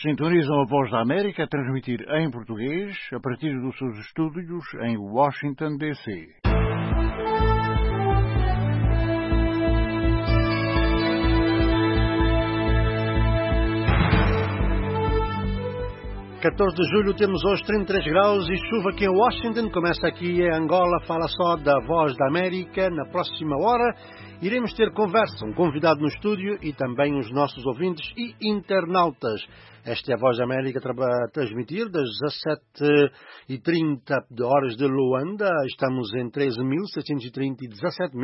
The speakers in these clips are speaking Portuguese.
Sintonizam a Voz da América a transmitir em português a partir dos seus estúdios em Washington, D.C. (14 de julho) temos hoje 33 graus e chuva aqui em Washington. Começa aqui em Angola, fala só da Voz da América. Na próxima hora iremos ter conversa, um convidado no estúdio e também os nossos ouvintes e internautas. Esta é a Voz da América a transmitir das 17h30 horas de Luanda. Estamos em 13.630 e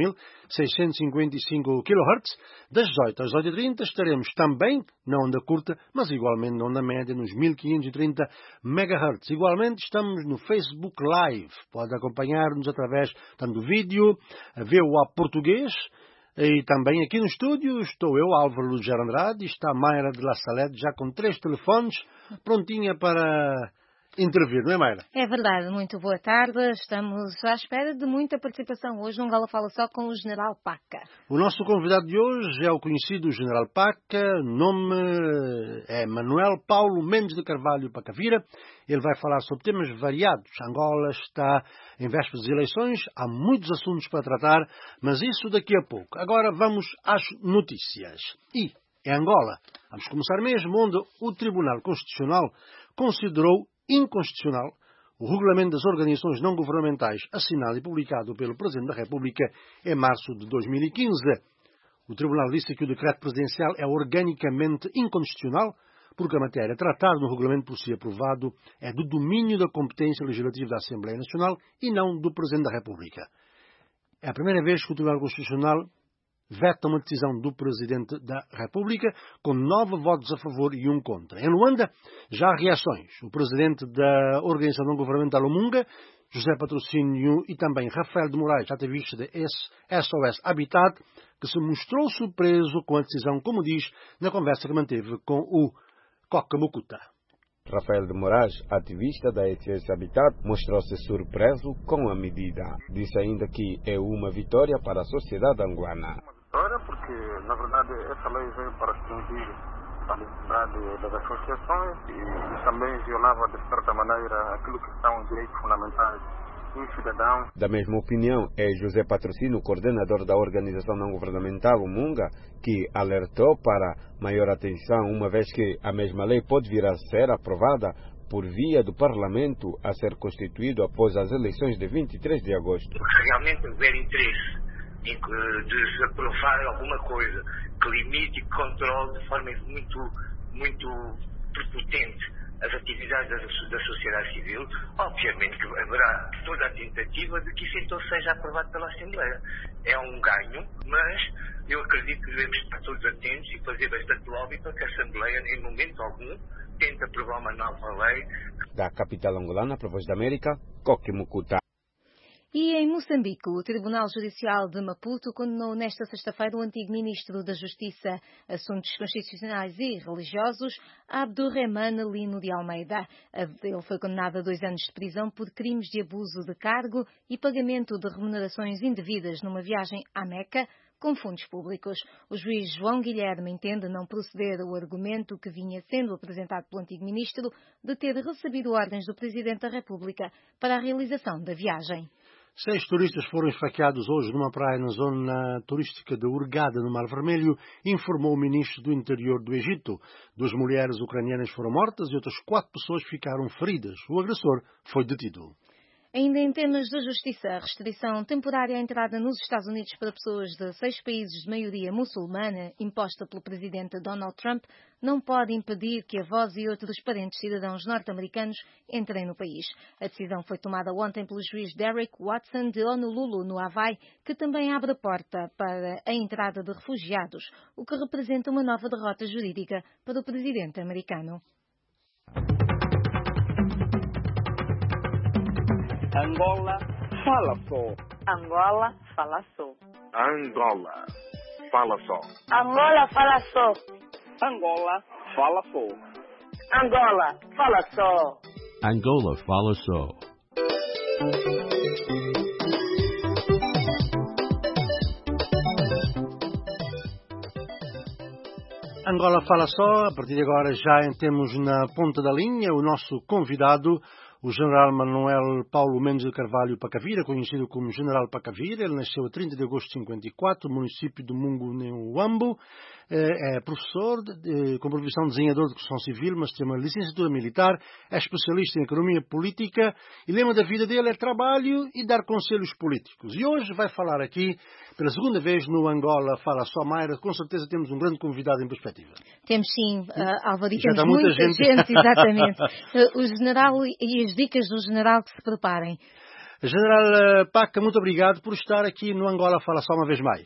17.655 kHz. Das 18 às 18h30 estaremos também na onda curta, mas igualmente na onda média, nos 1530 MHz. Igualmente estamos no Facebook Live. Pode acompanhar-nos através do vídeo, VOA Português. E também aqui no estúdio estou eu, Álvaro Lugero Andrade, e está a Mayra de La Salete, já com 3 telefones, prontinha para intervir, não é, Mayra? É verdade, muito boa tarde. Estamos à espera de muita participação hoje. Angola fala só com o General Paca. O nosso convidado de hoje é o conhecido General Paca, nome é Manuel Paulo Mendes de Carvalho Pacavira. Ele vai falar sobre temas variados. Angola está em vésperas de eleições, há muitos assuntos para tratar, mas isso daqui a pouco. Agora vamos às notícias. E em Angola, vamos começar mesmo, onde o Tribunal Constitucional considerou inconstitucional o regulamento das organizações não governamentais assinado e publicado pelo Presidente da República em março de 2015. O Tribunal disse que o decreto presidencial é organicamente inconstitucional porque a matéria tratada no regulamento por si aprovado é do domínio da competência legislativa da Assembleia Nacional e não do Presidente da República. É a primeira vez que o Tribunal Constitucional veta uma decisão do Presidente da República, com 9 votos a favor e 1 contra. Em Luanda, já há reações. O Presidente da Organização Não Governamental Umunga, José Patrocínio, e também Rafael de Moraes, ativista da SOS Habitat, que se mostrou surpreso com a decisão, como diz, na conversa que manteve com o Coca Mucuta. Rafael de Moraes, ativista da SOS Habitat, mostrou-se surpreso com a medida. Disse ainda que é uma vitória para a sociedade angolana. Porque, na verdade, essa lei veio para restringir a liberdade das associações e também violava, de certa maneira, aquilo que são os direitos fundamentais do cidadão. Da mesma opinião é José Patrocínio, coordenador da organização não governamental Umunga, que alertou para maior atenção, uma vez que a mesma lei pode vir a ser aprovada por via do Parlamento a ser constituído após as eleições de 23 de agosto. Se realmente houver interesse de se aprovar alguma coisa que limite e controle de forma muito prepotente as atividades da sociedade civil, obviamente que haverá toda a tentativa de que isso então seja aprovado pela Assembleia. É um ganho, mas eu acredito que devemos estar todos atentos e fazer bastante lobby para que a Assembleia, em momento algum, tente aprovar uma nova lei. Da capital angolana, para a Voz da América, Coque Mucuta. E em Moçambique, o Tribunal Judicial de Maputo condenou nesta sexta-feira o antigo Ministro da Justiça, Assuntos Constitucionais e Religiosos, Abdurrahmane Lino de Almeida. Ele foi condenado a 2 anos de prisão por crimes de abuso de cargo e pagamento de remunerações indevidas numa viagem à Meca com fundos públicos. O juiz João Guilherme entende não proceder ao argumento que vinha sendo apresentado pelo antigo Ministro de ter recebido ordens do Presidente da República para a realização da viagem. 6 turistas foram esfaqueados hoje numa praia na zona turística de Hurghada, no Mar Vermelho, informou o ministro do Interior do Egito. 2 mulheres ucranianas foram mortas e outras 4 pessoas ficaram feridas. O agressor foi detido. Ainda em temas de justiça, a restrição temporária à entrada nos Estados Unidos para pessoas de 6 países de maioria muçulmana, imposta pelo presidente Donald Trump, não pode impedir que a Voz e outros parentes cidadãos norte-americanos entrem no país. A decisão foi tomada ontem pelo juiz Derek Watson de Honolulu, no Havaí, que também abre a porta para a entrada de refugiados, o que representa uma nova derrota jurídica para o presidente americano. Angola fala só. Angola fala só. Angola fala só. Angola fala só. Angola fala só. Angola fala só. Angola fala só. Angola Fala Só, a partir de agora já temos na ponta da linha o nosso convidado, o General Manuel Paulo Mendes de Carvalho Pacavira, conhecido como General Pacavira. Ele nasceu a 30 de agosto de 54, no município de Mungo-Neuambo. É professor, com profissão de desenhador de construção civil, mas tem uma licenciatura militar, é especialista em economia política e o lema da vida dele é trabalho e dar conselhos políticos. E hoje vai falar aqui, pela segunda vez no Angola Fala Só, Mayra. Com certeza temos um grande convidado em perspectiva. Temos sim, Álvaro, e Já temos está muita gente, exatamente. O general e as dicas do general que se preparem. General Paca, muito obrigado por estar aqui no Angola Fala Só uma vez mais.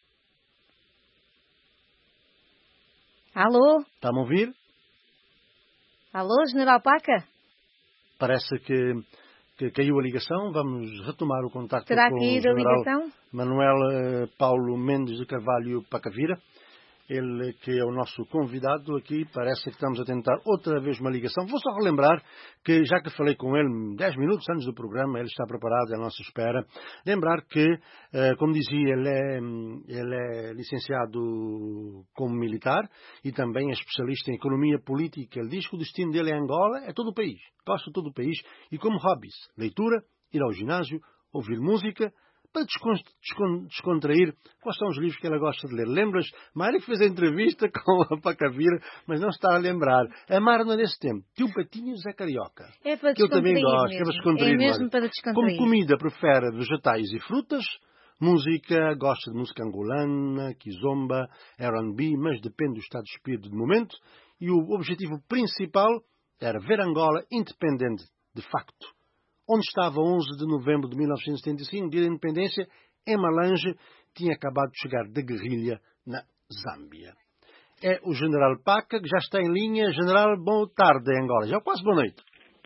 Alô? Está-me a ouvir? Alô, general Paca? Parece que caiu a ligação. Vamos retomar o contacto com o caído a ligação? Manuel Paulo Mendes de Carvalho Pacavira. Ele que é o nosso convidado aqui, parece que estamos a tentar outra vez uma ligação. Vou só relembrar que, já que falei com ele 10 minutos antes do programa, ele está preparado à nossa espera. Lembrar que, como dizia, ele é licenciado como militar e também é especialista em economia política. Ele diz que o destino dele é Angola, é todo o país, gosta de todo o país, e como hobbies, leitura, ir ao ginásio, ouvir música, para descontrair. Quais são os livros que ela gosta de ler? Lembras? Mário fez a entrevista com a Pacavira, mas não está a lembrar. A Mara não é desse tempo. Tio Patinho e Zé Carioca. É para que eu também gosto. Mesmo. É para descontrair. É mesmo para descontrair. Como comida, prefere vegetais e frutas. Música, gosta de música angolana, kizomba, R&B, mas depende do estado de espírito de momento. E o objetivo principal era ver Angola independente, de facto. Onde estava 11 de novembro de 1975, dia da independência, em Malange, tinha acabado de chegar da guerrilha na Zâmbia. É o General Paca, que já está em linha. General, boa tarde em Angola. Já quase boa noite.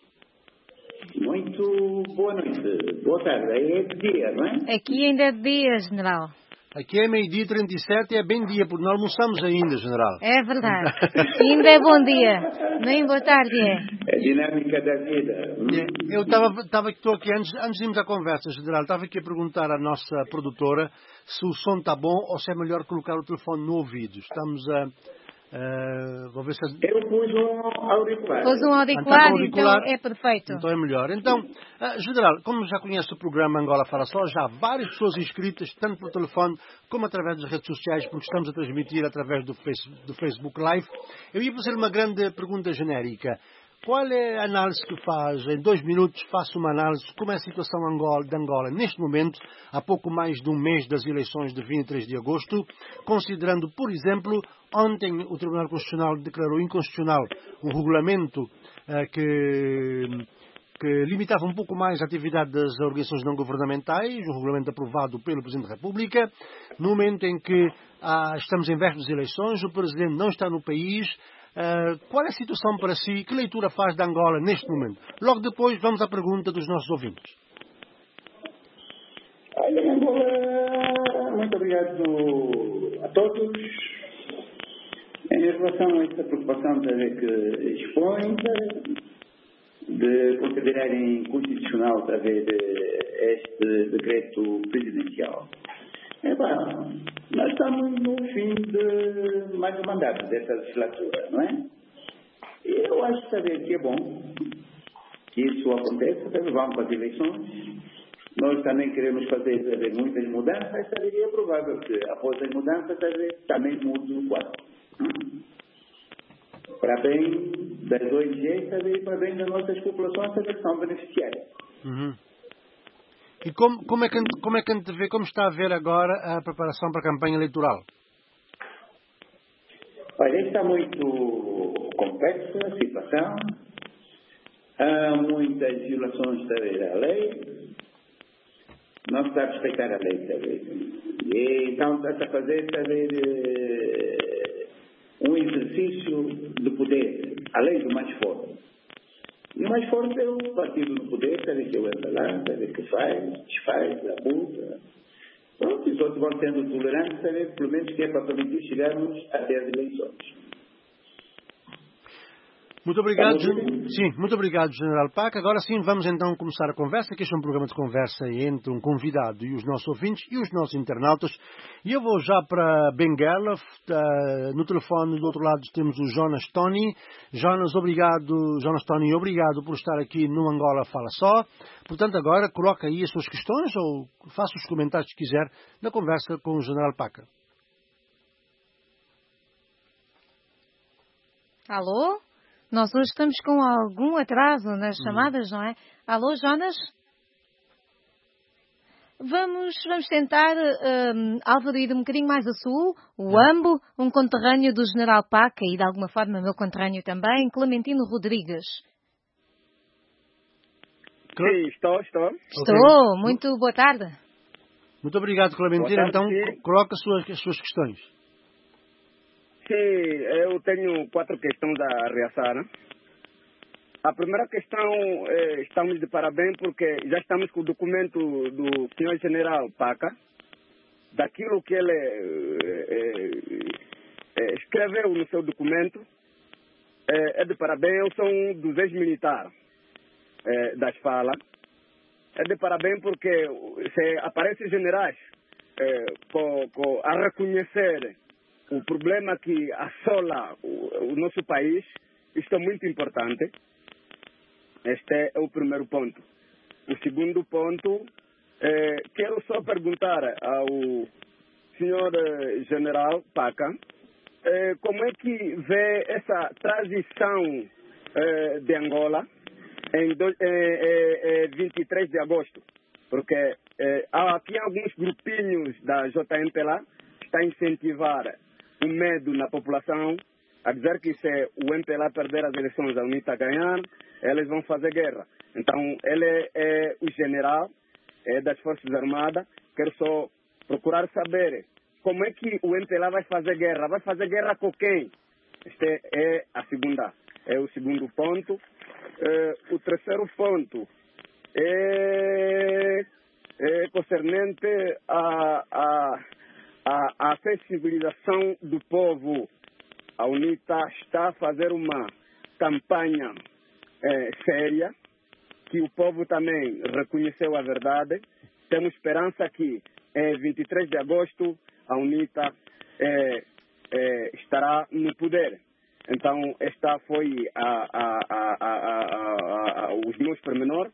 Muito boa noite. Boa tarde. Aí é de dia, não é? Aqui ainda é de dia, general. Aqui é meio-dia 37 e é bem dia, porque não almoçamos ainda, general. É verdade. Ainda é bom dia. Nem boa tarde é. É a dinâmica da vida. Eu estou aqui, antes de irmos à conversa, general, estava aqui a perguntar à nossa produtora se o som está bom ou se é melhor colocar o telefone no ouvido. Estamos a... vou ver se... Eu pus um auricular. Pus um auricular, então é perfeito. Então é melhor. Então, general, como já conhece o programa Angola Fala Só, já há várias pessoas inscritas, tanto por telefone como através das redes sociais, porque estamos a transmitir através do Facebook Live. Eu ia fazer uma grande pergunta genérica. Qual é a análise que faz? Em 2 minutos faço uma análise de como é a situação de Angola neste momento, há pouco mais de um mês das eleições de 23 de agosto, considerando, por exemplo, ontem o Tribunal Constitucional declarou inconstitucional um regulamento que limitava um pouco mais a atividade das organizações não governamentais, um regulamento aprovado pelo Presidente da República, no momento em que estamos em vésperas de eleições, o Presidente não está no país. Qual é a situação para si? Que leitura faz de Angola neste momento? Logo depois vamos à pergunta dos nossos ouvintes. Olha, Angola, muito obrigado a todos. Em relação a esta preocupação que expõe de considerarem inconstitucional através este decreto presidencial. Nós estamos no fim de mais um mandato dessa legislatura, não é? E eu acho que é bom que isso aconteça, vamos para as eleições. Nós também queremos fazer muitas mudanças, é provável que após as mudanças também mude o quadro. Para bem das ONGs, para bem das nossas populações que são beneficiárias. Uhum. E como é que a gente vê, como está a ver agora a preparação para a campanha eleitoral? Olha, está muito complexa a situação. Há muitas violações da lei. Não se está a respeitar a lei, sabe? E então está a fazer, um exercício de poder, a lei do mais forte. E o mais forte é o partido do poder, sabe que entra lá, sabe que faz, desfaz, abusa. Pronto, os outros vão sendo tolerantes, sabe, pelo menos que é para permitir chegarmos até as eleições. Muito obrigado, muito obrigado, General Paca. Agora sim, vamos então começar a conversa, que este é um programa de conversa entre um convidado e os nossos ouvintes e os nossos internautas. E eu vou já para Benguela. No telefone do outro lado temos o Jonas Tony. Jonas Tony, obrigado por estar aqui no Angola Fala Só. Portanto, agora coloca aí as suas questões ou faça os comentários que quiser na conversa com o General Paca. Alô? Nós hoje estamos com algum atraso nas chamadas, não é? Alô, Jonas? Vamos tentar, Álvaro, ir um bocadinho mais a sul. O Ambo, um conterrâneo do General Paca e, de alguma forma, meu conterrâneo também, Clementino Rodrigues. Sim, estou. Estou, okay. Muito boa tarde. Muito obrigado, Clementino. Boa tarde, então, coloca as suas questões. Sim, eu tenho 4 questões a reaçar. A primeira questão, estamos de parabéns porque já estamos com o documento do senhor General Paca, daquilo que ele escreveu no seu documento. É de parabéns, eu sou um dos ex-militares das falas. É de parabéns porque se aparecem generais a reconhecer o problema que assola o nosso país, isto é muito importante. Este é o primeiro ponto. O segundo ponto, quero só perguntar ao senhor General Paca, como é que vê essa transição de Angola em 23 de agosto? Porque há aqui alguns grupinhos da JMPLA que estão a incentivar o medo na população, a dizer que se o MPLA perder as eleições, a UNITA ganhar, eles vão fazer guerra. Então, ele é o general das Forças Armadas. Quero só procurar saber como é que o MPLA vai fazer guerra. Vai fazer guerra com quem? Este é o segundo ponto. O terceiro ponto é concernente a sensibilização do povo. A UNITA está a fazer uma campanha séria, que o povo também reconheceu a verdade. Temos esperança que em 23 de agosto a UNITA estará no poder. Então, esta foi os meus pormenores.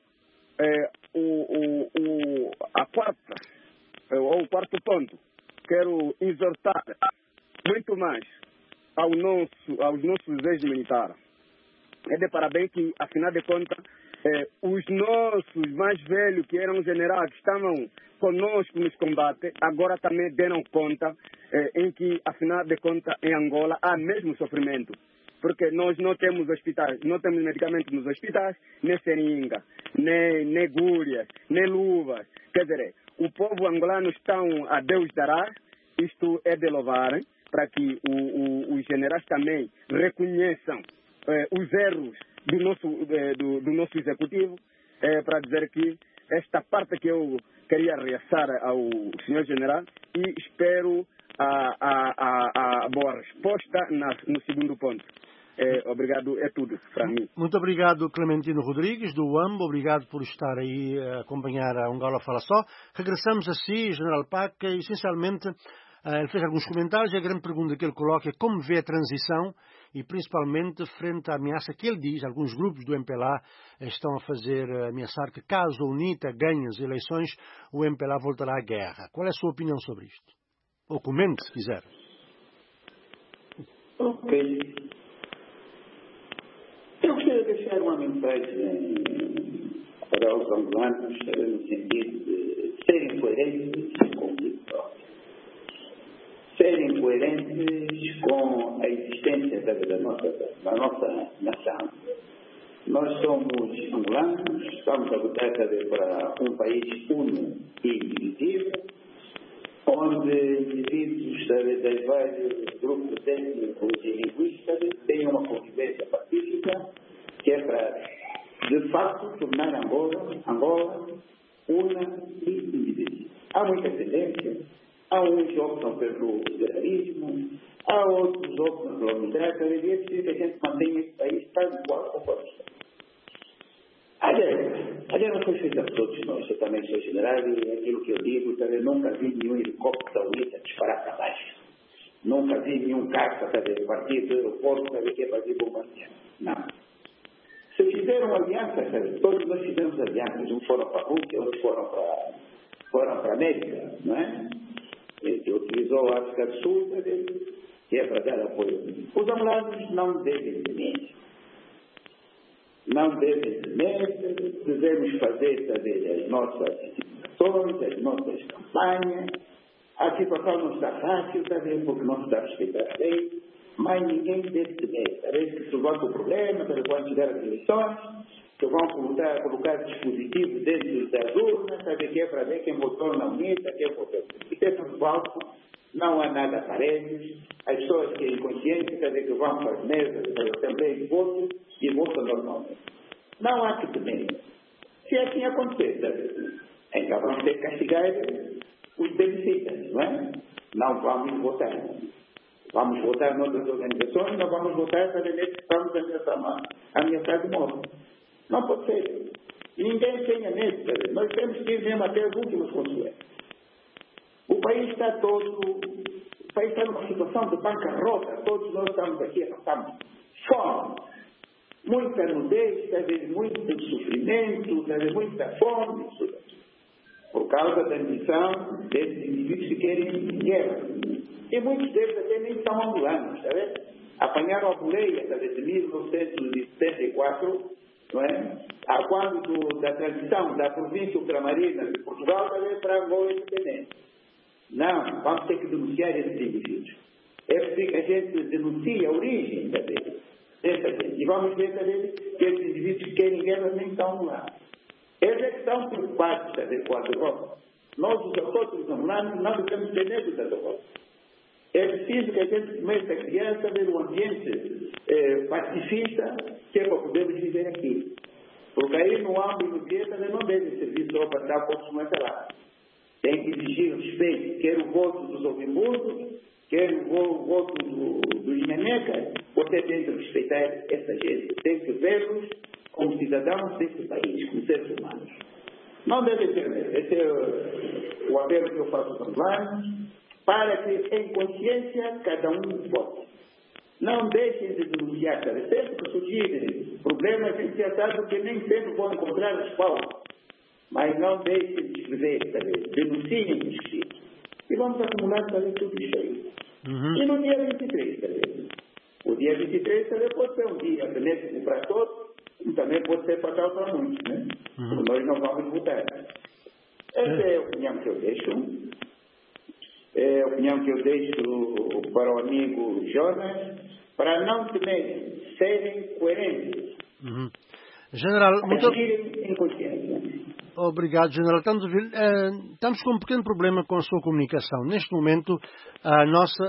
O quarto ponto, quero exortar muito mais aos nossos ex-militares. É de parabéns que, afinal de contas, os nossos mais velhos, que eram generais, que estavam conosco nos combates, agora também deram conta em que, afinal de contas, em Angola há mesmo sofrimento. Porque nós não temos hospitais, não temos medicamentos nos hospitais, nem seringa, nem agulhas, nem luvas. Quer dizer, o povo angolano está a Deus dará. Isto é de louvar, para que os generais também reconheçam os erros do nosso executivo, para dizer que esta parte que eu queria realçar ao senhor general, e espero a boa resposta no segundo ponto. Obrigado, é tudo para mim. Muito obrigado, Clementino Rodrigues, do UAMB. Obrigado por estar aí a acompanhar a Angola Fala Só. Regressamos a si, General Paca, e essencialmente ele fez alguns comentários e a grande pergunta que ele coloca é como vê a transição e principalmente frente à ameaça que ele diz, alguns grupos do MPLA estão a ameaçar que caso a UNITA ganhe as eleições, o MPLA voltará à guerra. Qual é a sua opinião sobre isto? Ou comente, se quiser. Ok. Eu gostaria de deixar uma mensagem para os angolanos, no sentido de serem coerentes com o próprio. Serem coerentes com a existência da nossa nação. Nós somos angolanos, estamos a lutar para um país uno e divisível, onde indivíduos das vários grupos étnicos e linguísticos têm uma convivência pacífica, que é para, de facto, tornar Angola una e indivisível. Há muita tendência. Há uns que optam pelo federalismo, há outros que optam pela unidade. Eu diria que a gente mantém esse país tal respeito a todos nós, eu também sou general e aquilo que eu digo, também nunca vi nenhum helicóptero da UNITA disparar para baixo. Nunca vi nenhum carro para partir do aeroporto para que é fazer bombardear. Não. Se fizeram alianças, sabe? Todos nós fizemos alianças. Uns foram para a Rússia, outros foram para a América, não é? Que utilizou a África do Sul, sabe? Que é para dar apoio. Os angolanos não devem temer. Não devem temer, devemos fazer, sabe, as nossas ações, as nossas campanhas. A situação não está fácil, sabe, porque não se está a respeitar a lei, mas ninguém deve temer. Parece que se resolve o problema, quando chegar as eleições, que vão colocar dispositivos dentro das urnas, sabe, que é para ver quem votou na UNITA, quem votou. Isso é tudo falso, não há nada aparente. As pessoas que têm consciência, sabe, que vão para as mesas, também votam e votam normalmente. Não há que temer. Se assim acontecer, sabe, então vamos ter que castigar os beneficiários, não é? Não vamos votar. Vamos votar noutras organizações, não vamos votar para ver que estamos ameaçar de morte. Não pode ser. Ninguém tenha medo, sabe? Nós temos que ir mesmo até as últimas consequências. O país está numa situação de bancarrota. Todos nós estamos aqui, estamos fome. Muita nudez, sabe? Muito sofrimento, sabe? Muita fome. Por causa da ambição desses indivíduos que querem guerra. E muitos deles até nem são angolanos, sabe? Apanharam a boleia, sabe, de 1974, não é? Quando da transição da província ultramarina de Portugal para Angola independente. Não, vamos ter que denunciar esses indivíduos. É preciso que a gente denuncie a origem, sabe? E vamos ver, sabe, que esses indivíduos que querem guerra nem estão lá. Eles é que estão preocupados, sabe, com a derrota. Nós, os autóctonos angolanos, não devemos ter medo da derrota. É preciso que a gente comece a criar, sabe, um ambiente pacifista, que é para podermos viver aqui. Porque aí no âmbito que também não deve servir só para dar pontos mais lá. Tem que exigir respeito, quer o voto dos ouvimudos, quer o voto dos nenecas, você tem que respeitar essa gente. Tem que vê-los como cidadãos desse país, como seres humanos. Não deve ter medo. Esse é o apelo que eu faço aos angolanos, para que, em consciência, cada um vote. Não deixem de denunciar, sabe? Sempre que surgirem problemas, a gente já sabe que nem sempre vão encontrar as pautas. Mas não deixem de escrever, sabe? Denunciem o escrito. E vamos acumular, sabe, tudo isso aí. E no dia 23, sabe? O dia 23, sabe, pode ser um dia benéfico para todos, e também pode ser fatal para muitos, né? Nós não vamos votar. Essa é a opinião que eu deixo. É a opinião que eu deixo para o amigo Jonas, para não temerem, serem coerentes. General, muito em consciência. Obrigado, General. Estamos com um pequeno problema com a sua comunicação. Neste momento, a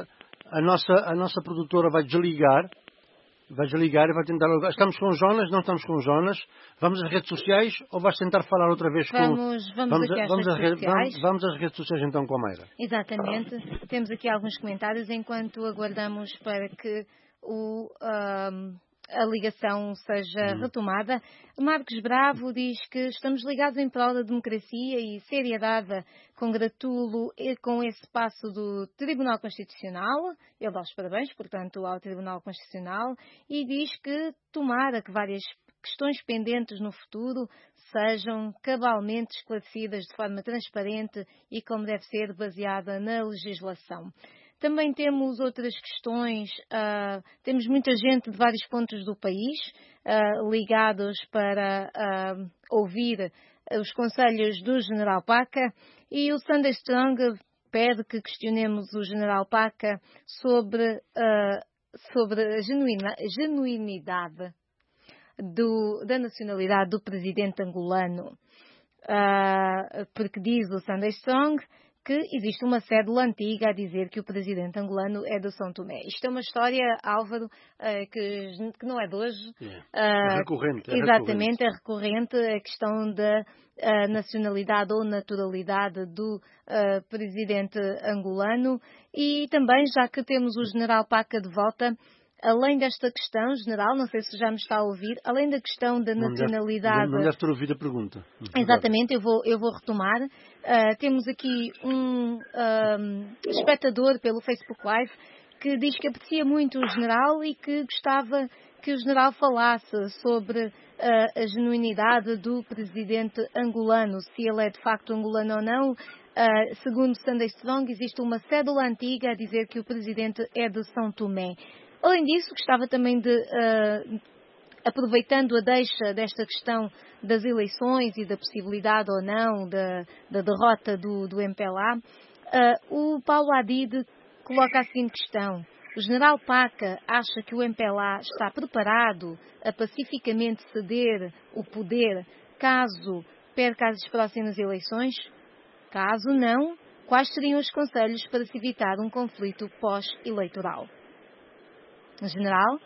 nossa produtora vai desligar e vai tentar... Estamos com o Jonas? Não estamos com o Jonas? Vamos às redes sociais ou vais tentar falar outra vez com... Vamos às redes sociais então com a Mayra. Exatamente. Temos aqui alguns comentários enquanto aguardamos para que a ligação seja retomada. Marcos Bravo diz que estamos ligados em prol da democracia e seriedade. Congratulo com esse passo do Tribunal Constitucional. Ele dá os parabéns, portanto, ao Tribunal Constitucional e diz que tomara que várias questões pendentes no futuro sejam cabalmente esclarecidas de forma transparente e como deve ser baseada na legislação. Também temos outras questões, temos muita gente de vários pontos do país ligados para ouvir os conselhos do General Paca e o Sunday Strong pede que questionemos o General Paca sobre a genuinidade da nacionalidade do presidente angolano, porque diz o Sunday Strong que existe uma cédula antiga a dizer que o presidente angolano é do São Tomé. Isto é uma história, Álvaro, que não é de hoje. É recorrente. Exatamente, é recorrente a questão da nacionalidade ou naturalidade do presidente angolano. E também, já que temos o General Paca de volta, além desta questão, general, não sei se já me está a ouvir, além da questão da nacionalidade... Não deve ter ouvido a pergunta. Exatamente, eu vou retomar. Temos aqui um espectador pelo Facebook Live que diz que aprecia muito o general e que gostava que o general falasse sobre a genuinidade do presidente angolano, se ele é de facto angolano ou não. Segundo Sunday Strong, existe uma cédula antiga a dizer que o presidente é de São Tomé. Além disso, gostava também de, aproveitando a deixa desta questão das eleições e da possibilidade ou não da derrota do MPLA, o Paulo Adide coloca a seguinte questão. O general Paca acha que o MPLA está preparado a pacificamente ceder o poder caso perca as próximas eleições? Caso não, quais seriam os conselhos para se evitar um conflito pós-eleitoral? General?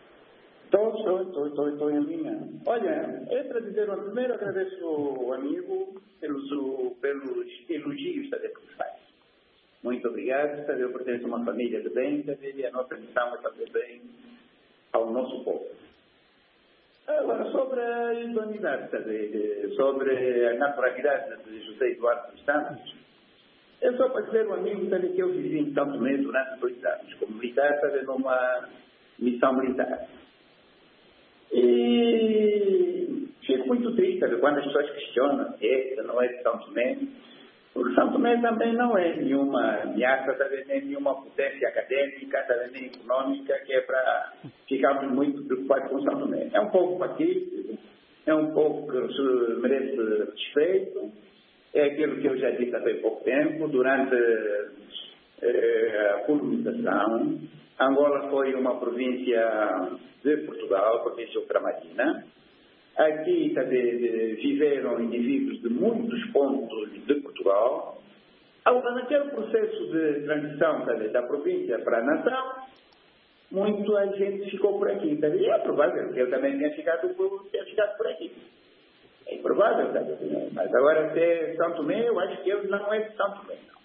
Estou em linha. Olha, é para dizer, primeiro agradeço ao amigo pelos elogios que faz. Muito obrigado, sabe, eu pertenço a uma família de bem, sabe, e a nossa missão é fazer bem ao nosso povo. Agora, sobre a idoneidade, sabe, sobre a naturalidade de José Eduardo dos Santos, é só para dizer ao amigo, sabe, que eu vivi em São Tomé durante 2 anos, como militar, sabe, numa missão militar. E fico muito triste, sabe, quando as pessoas questionam se não é de São Tomé. Porque São Tomé também não é nenhuma ameaça, também nem nenhuma potência académica, também nem econômica, que é para ficarmos muito preocupados com São Tomé. É um povo pacífico, é um povo que merece respeito, é aquilo que eu já disse há bem pouco tempo, durante a colonização. Angola foi uma província de Portugal, província ultramarina. Aqui também viveram indivíduos de muitos pontos de Portugal. Agora, naquele processo de transição da província para a nação, muita gente ficou por aqui. E é provável que eu também tenha ficado por aqui. É provável, mas agora até São Tomé, eu acho que ele não é de São Tomé, não.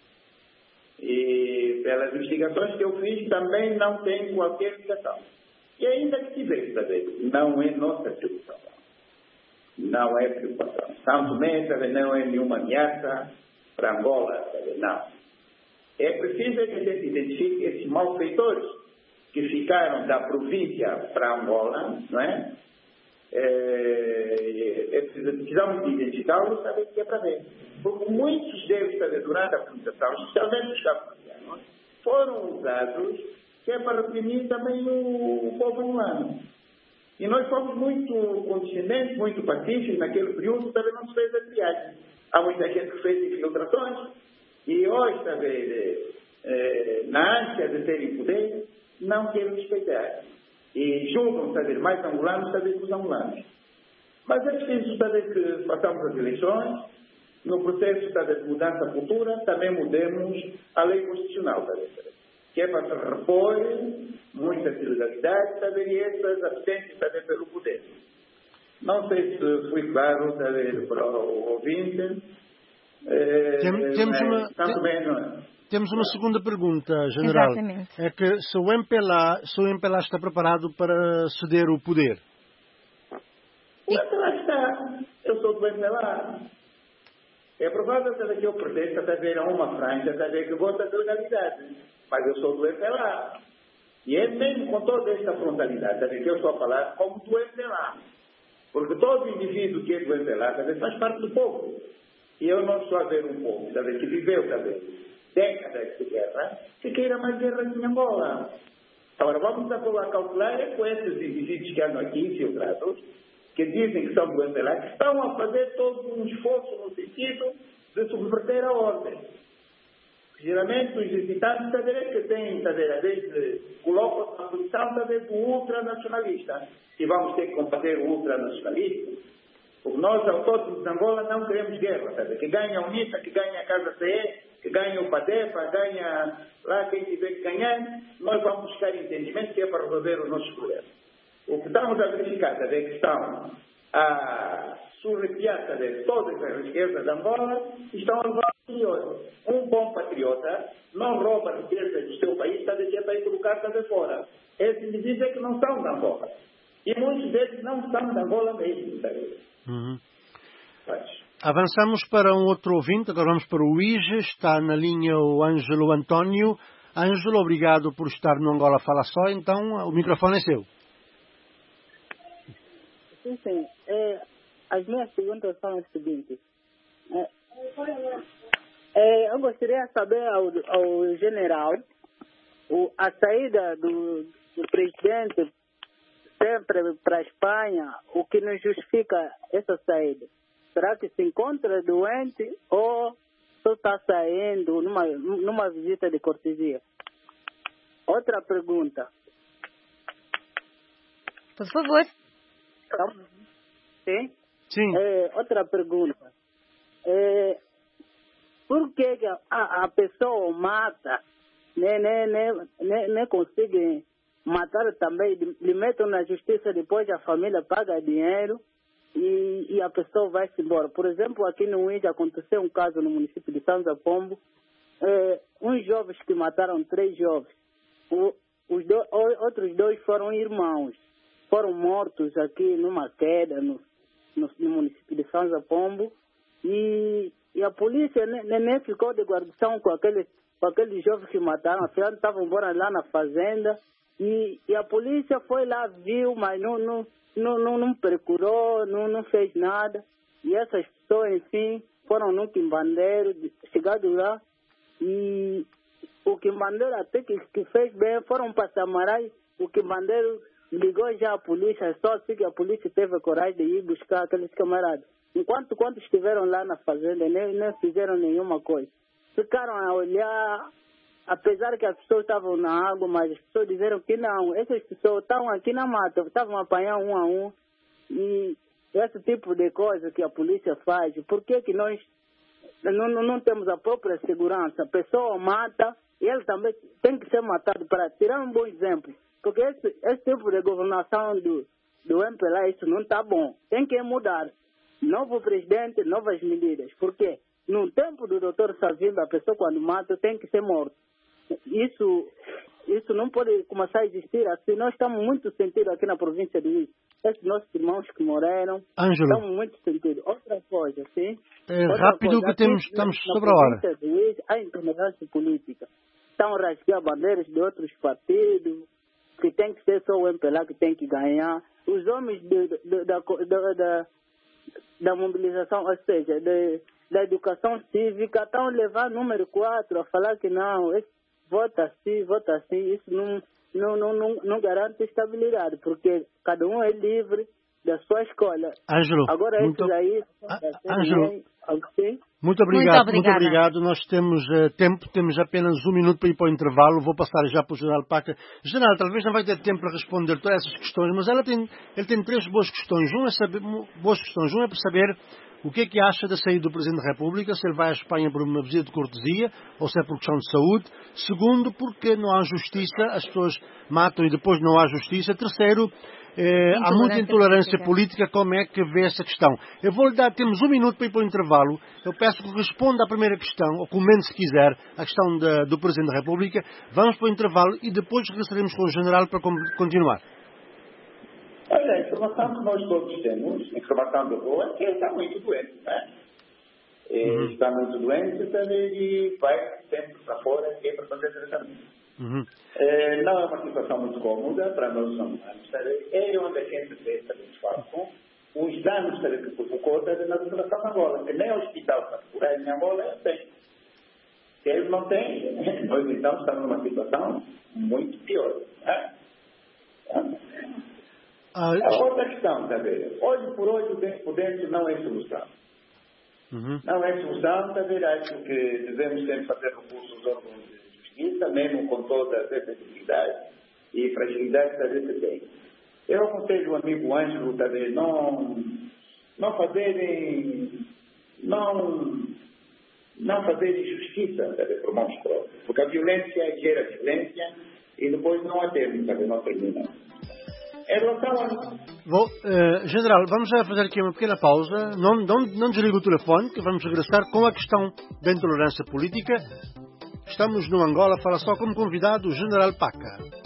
E pelas investigações que eu fiz, também não tem qualquer ligação. E ainda que tivesse, não é nossa preocupação. Não é preocupação. São Tomé também não é nenhuma ameaça para Angola, não. É preciso que a gente identifique esses malfeitores que ficaram da província para Angola, não é? Precisamos de identificá-los, saber o que é para ver. Porque muitos deles, durante a colonização, especialmente os cabo-verdianos, foram usados que é para reprimir também o povo angolano. E nós fomos muito condescendentes, muito pacíficos naquele período, também não se fez a triagem. Há muita gente que fez infiltrações e hoje, na ânsia de terem poder, não querem respeitar. E julgam, mais angolanos, que os angolanos. Mas é preciso, que façamos as eleições, no processo, de mudança futura, também mudemos a lei constitucional, que é para se repor muita ilegalidade, e essas absências, pelo poder. Não sei se fui claro, para o ouvinte. Temos uma segunda pergunta, General. Exatamente. É que se o MPLA está preparado para ceder o poder? O MPLA está. Eu sou do MPLA. É provável que eu pertença a uma franja que gosta de legalidade. Mas eu sou do MPLA. E é mesmo com toda esta frontalidade que eu estou a falar como do MPLA. Porque todo indivíduo que é do MPLA faz parte do povo. E eu não estou a ver um povo que viveu décadas de guerra, que queira mais guerra em Angola. Agora, vamos a calcular com esses indivíduos que andam aqui infiltrados, que dizem que são do MPLA, que estão a fazer todo um esforço no sentido de subverter a ordem. Geralmente, os visitantes, que têm, às vezes, colocam-se na posição, do ultranacionalista. E vamos ter que combater o ultranacionalismo. Porque nós, autóctonos de Angola, não queremos guerra. Que ganha a UNITA, que ganha a Casa CE, que ganha o PADEPA, ganha lá quem tiver que ganhar, nós vamos buscar entendimento que é para resolver os nossos problemas. O que estamos a verificar é que estão a surrepiar todas as riquezas de Angola e estão a levar Um bom patriota não rouba riqueza do seu país, está a dizer para ir colocar para fora. Esses indivíduos é que não são de Angola. E muitos deles não são de Angola mesmo. Avançamos para um outro ouvinte, agora vamos para o IGE, está na linha o Ângelo António. Ângelo, obrigado por estar no Angola Fala Só, então o microfone é seu. Sim. As minhas perguntas são as seguintes. Eu gostaria de saber ao general a saída do presidente sempre para a Espanha, o que nos justifica essa saída. Será que se encontra doente ou só está saindo numa visita de cortesia? Outra pergunta. Por favor. Sim? Sim. Outra pergunta. Por que a pessoa mata, nem consegue matar também, lhe metem na justiça, depois a família paga dinheiro e a pessoa vai-se embora. Por exemplo, aqui no Índia aconteceu um caso no município de Sanza Pombo, uns jovens que mataram 3 jovens. Outros 2 foram irmãos, foram mortos aqui numa queda no município de Sanza Pombo e a polícia nem ficou de guarnição com aqueles jovens que mataram, afinal estavam embora lá na fazenda e a polícia foi lá, viu, mas não procurou, não fez nada. E essas pessoas, enfim, foram no Quimbandeiro, chegado lá, e o Quimbandeiro até que fez bem, foram para Samarai, o Quimbandeiro ligou já a polícia, só assim que a polícia teve a coragem de ir buscar aqueles camaradas. Enquanto estiveram lá na fazenda, nem fizeram nenhuma coisa. Ficaram a olhar, apesar que as pessoas estavam na água, mas as pessoas disseram que não, essas pessoas estavam aqui na mata, estavam a apanhar um a um. E esse tipo de coisa que a polícia faz, por que nós não temos a própria segurança? A pessoa mata e ele também tem que ser matado. Para tirar um bom exemplo, porque esse tipo de governação do MPLA, isso não está bom. Tem que mudar. Novo presidente, novas medidas. Porque no tempo do Dr. Savimbi, a pessoa quando mata tem que ser morta. Isso não pode começar a existir assim. Nós estamos muito sentidos aqui na província de Luís. Esses nossos irmãos que morreram, estamos muito sentidos. Outra coisa, sim? Rápido que estamos sobre a hora. Na província de Luís há intolerância política. Estão a rasgar bandeiras de outros partidos, que tem que ser só o MPLA que tem que ganhar. Os homens da mobilização, ou seja, da educação cívica, estão a levar número 4 a falar que não, vota assim, isso não garante estabilidade, porque cada um é livre da sua escolha. Ângelo, agora esses aí... Ângelo, okay? muito obrigado. Nós temos tempo, temos apenas 1 minuto para ir para o intervalo. Vou passar já para o General Paca. General, talvez não vai ter tempo para responder todas essas questões, mas ele tem 3 boas questões. Um é para saber o que é que acha da saída do Presidente da República, se ele vai à Espanha por uma visita de cortesia ou se é por questão de saúde. Segundo, porque não há justiça, as pessoas matam e depois não há justiça. Terceiro, há muita intolerância política. Como é que vê essa questão? Eu vou-lhe dar, temos 1 minuto para ir para o intervalo. Eu peço que responda à primeira questão, ou comente se quiser, a questão do Presidente da República. Vamos para o intervalo e depois regressaremos com o General para continuar. Olha, a informação que nós todos temos, informação boa, é que ele está muito doente, né? Está muito doente, e vai sempre para fora e para fazer tratamento. Não é uma situação muito cômoda para nós humanos. É onde a gente vê, com os danos que provocou na população de Angola, que nem o hospital particular em Angola tem. Se eles não têm, nós então estamos numa situação muito pior, né? A outra questão, está a ver? Olho por olho, dente por dente, não é solução. Não é solução, está a ver? Acho que devemos sempre fazer recurso aos órgãos de justiça, mesmo com toda a sensibilidade e fragilidade que a gente tem. Eu aconselho o amigo Ângelo, está a ver? Não fazerem justiça, está a ver? Por mãos próprias. Porque a violência gera violência e depois não há termo, está a ver? Não termina. Em relação General, vamos já fazer aqui uma pequena pausa. Não desligue o telefone, que vamos regressar com a questão da intolerância política. Estamos no Angola Fala Só como convidado o General Paca.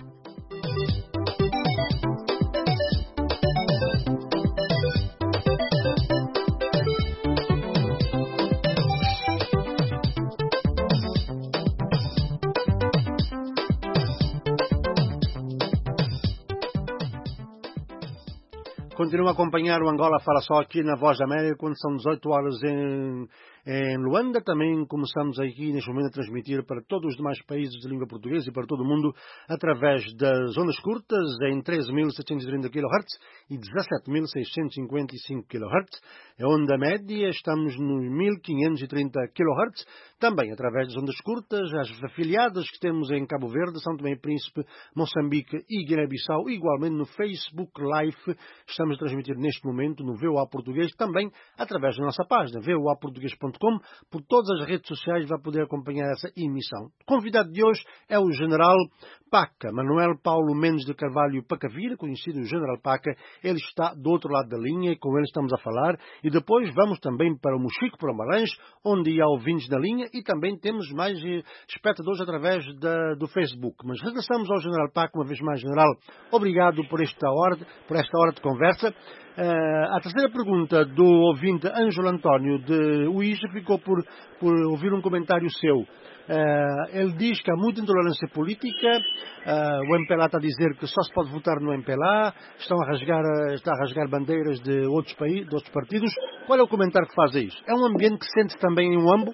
Continua a acompanhar o Angola Fala Só aqui na Voz da América, quando são 18 horas em Luanda. Também começamos aqui neste momento a transmitir para todos os demais países de língua portuguesa e para todo o mundo através das ondas curtas em 13.730 kHz e 17.655 kHz. A onda média estamos nos 1.530 kHz. Também através das ondas curtas, as afiliadas que temos em Cabo Verde, São Tomé e Príncipe, Moçambique e Guiné-Bissau, igualmente no Facebook Live. Estamos a transmitir neste momento no VOA Português, também através da nossa página voaportugues.com. Por todas as redes sociais vai poder acompanhar essa emissão. O convidado de hoje é o General Paca, Manuel Paulo Mendes de Carvalho Pacavira, conhecido General Paca. Ele está do outro lado da linha e com ele estamos a falar. E depois vamos também para o Mochico, para o Maranhão, onde há ouvintes na linha e também temos mais espectadores através do Facebook. Mas regressamos ao General Paca uma vez mais. General, obrigado por esta hora de conversa. A terceira pergunta do ouvinte Ângelo António de Uíja ficou por ouvir um comentário seu. Ele diz que há muita intolerância política. O MPLA está a dizer que só se pode votar no MPLA. Está a rasgar bandeiras de outros países, de outros partidos. Qual é o comentário que faz a isso? É um ambiente que sente também em Huambo?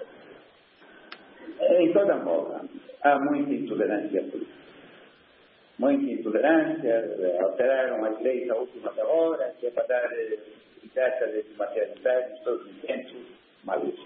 Em toda Angola há muita intolerância política. Muita intolerância, alteraram as leis à última hora, que é para dar licença de maternidade, todos os centros, malucos.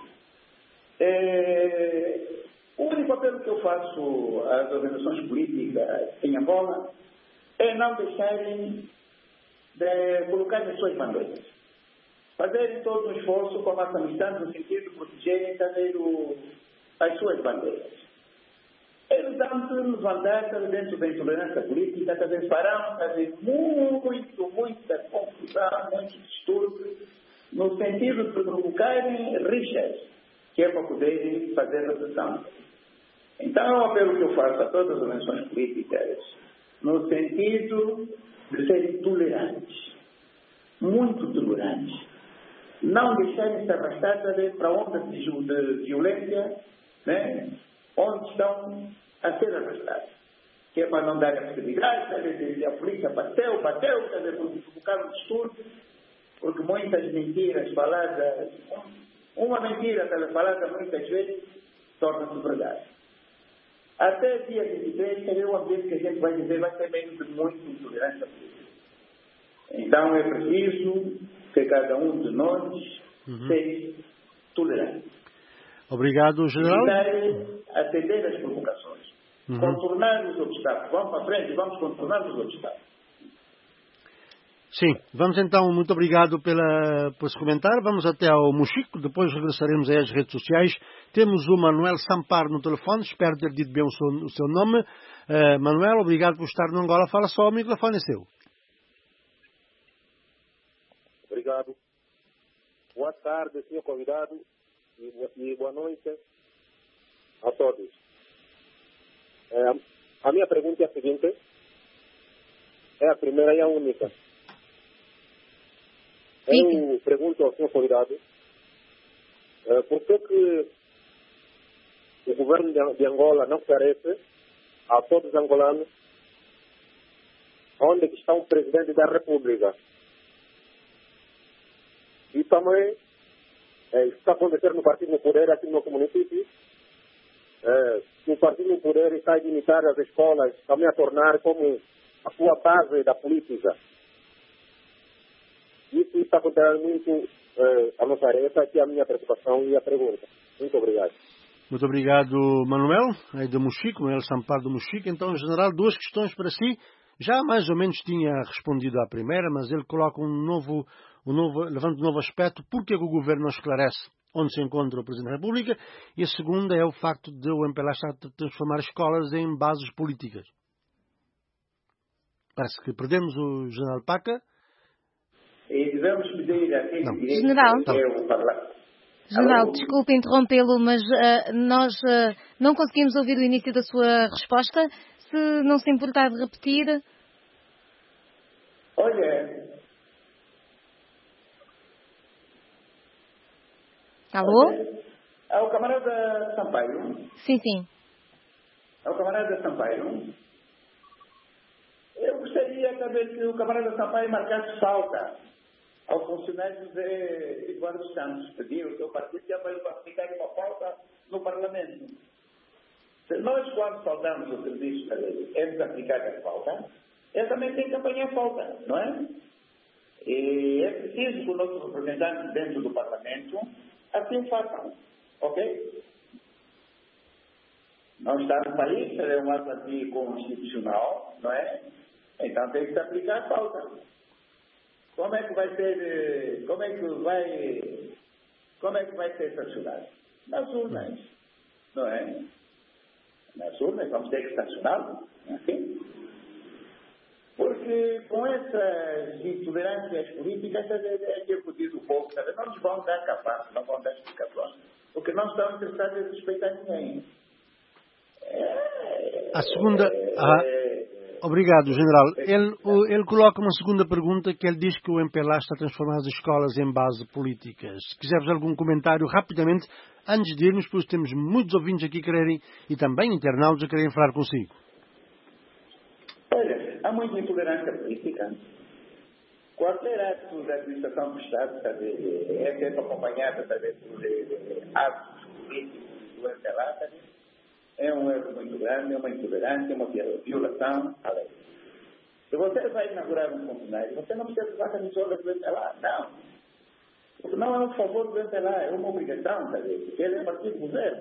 O único apelo que eu faço às organizações políticas em Angola é não deixarem de colocar as suas bandeiras. Fazerem todo um esforço com a nossa missão no sentido de protegerem também as suas bandeiras. Eles vão levantar dentro da intolerância política, talvez farão fazer muita confusão, muito distúrbio, no sentido de provocarem rixas, que é para poderem fazer redução. Então, é um apelo que eu faço a todas as organizações políticas, no sentido de serem tolerantes, muito tolerantes. Não deixarem se arrastar para ondas de violência, né? Onde estão a ser arrestados. Que é para não dar a possibilidade, a polícia bateu, para provocar um distúrbio, porque muitas mentiras faladas, uma mentira falada muitas vezes, torna-se verdade. Até dia 23, é o ambiente que a gente vai dizer, vai ser meio de muita intolerância política. Então é preciso que cada um de nós seja tolerante. Obrigado, General. Atender às provocações. Contornar os obstáculos. Vamos para frente e vamos contornar os obstáculos. Sim, vamos então, muito obrigado por esse comentário. Vamos até ao Mochico, depois regressaremos aí às redes sociais. Temos o Manuel Sampar no telefone, espero ter dito bem o seu nome. Manuel, obrigado por estar no Angola Fala Só, o microfone é seu. Obrigado. Boa tarde, senhor convidado. E boa noite a todos. A minha pergunta é a seguinte, é a primeira e a única. Eu pergunto ao senhor convidado por que o governo de Angola não esclarece a todos os angolanos onde está o presidente da República. E também está acontecendo no Partido no Poder aqui no nosso município. O Partido no Poder está a limitar as escolas, também a tornar como a sua base da política. Isso está acontecendo muito a nossa área. Essa aqui é a minha preocupação e a pergunta. Muito obrigado. Muito obrigado, Manuel, aí do Mochico, Manuel Sampar do Mochico. Então, em general, duas questões para si. Já mais ou menos tinha respondido à primeira, mas ele coloca levanta um novo aspecto. Por que o governo não esclarece onde se encontra o Presidente da República? E a segunda é o facto de o MPLA estar a transformar escolas em bases políticas. Parece que perdemos o General Paca. E devemos pedir aquele direito General. que é o Parlamento. General, desculpe interrompê-lo, mas nós não conseguimos ouvir o início da sua resposta. Se não se importar de repetir. Olha. Alô? É o camarada Sampaio. Sim, sim. É o camarada Sampaio. Eu gostaria também que o camarada Sampaio marcasse falta ao funcionário José Eduardo Santos. Pediu o seu partido para aplicar uma falta no Parlamento. Se nós, quando faltamos o serviço é de aplicar a falta, ele também tem que apanhar falta, não é? E é preciso que os nossos representantes dentro do Parlamento assim façam, ok? Não está no país, é um ato anticonstitucional, não é? Então tem que se aplicar a falta. Como é que vai ser sancionado? Nas urnas, não é? Nas urnas vamos ter que sancioná-lo, assim. Porque com essas intolerâncias políticas é que é pedido o povo, sabe? Não nos vão dar capaz, não vão dar explicações. Porque não estão interessados em respeitar ninguém. A segunda... Obrigado, General. Ele coloca uma segunda pergunta que ele diz que o MPLA está a transformar as escolas em base políticas. Se quiseres algum comentário rapidamente, antes de irmos, pois temos muitos ouvintes aqui quererem, e também internautas a quererem falar consigo. Olha, há muita intolerância política. Qualquer ato da administração do Estado, sabe, é sempre acompanhado, sabe, por atos políticos do MPLA, sabe? É um erro muito grande, é uma intolerância, é uma violação à lei. Se você vai inaugurar um funcionário, você não precisa usar a camisola do MPLA, não. Porque não é um favor do MPLA, é uma obrigação, sabe? Porque ele é partido do governo.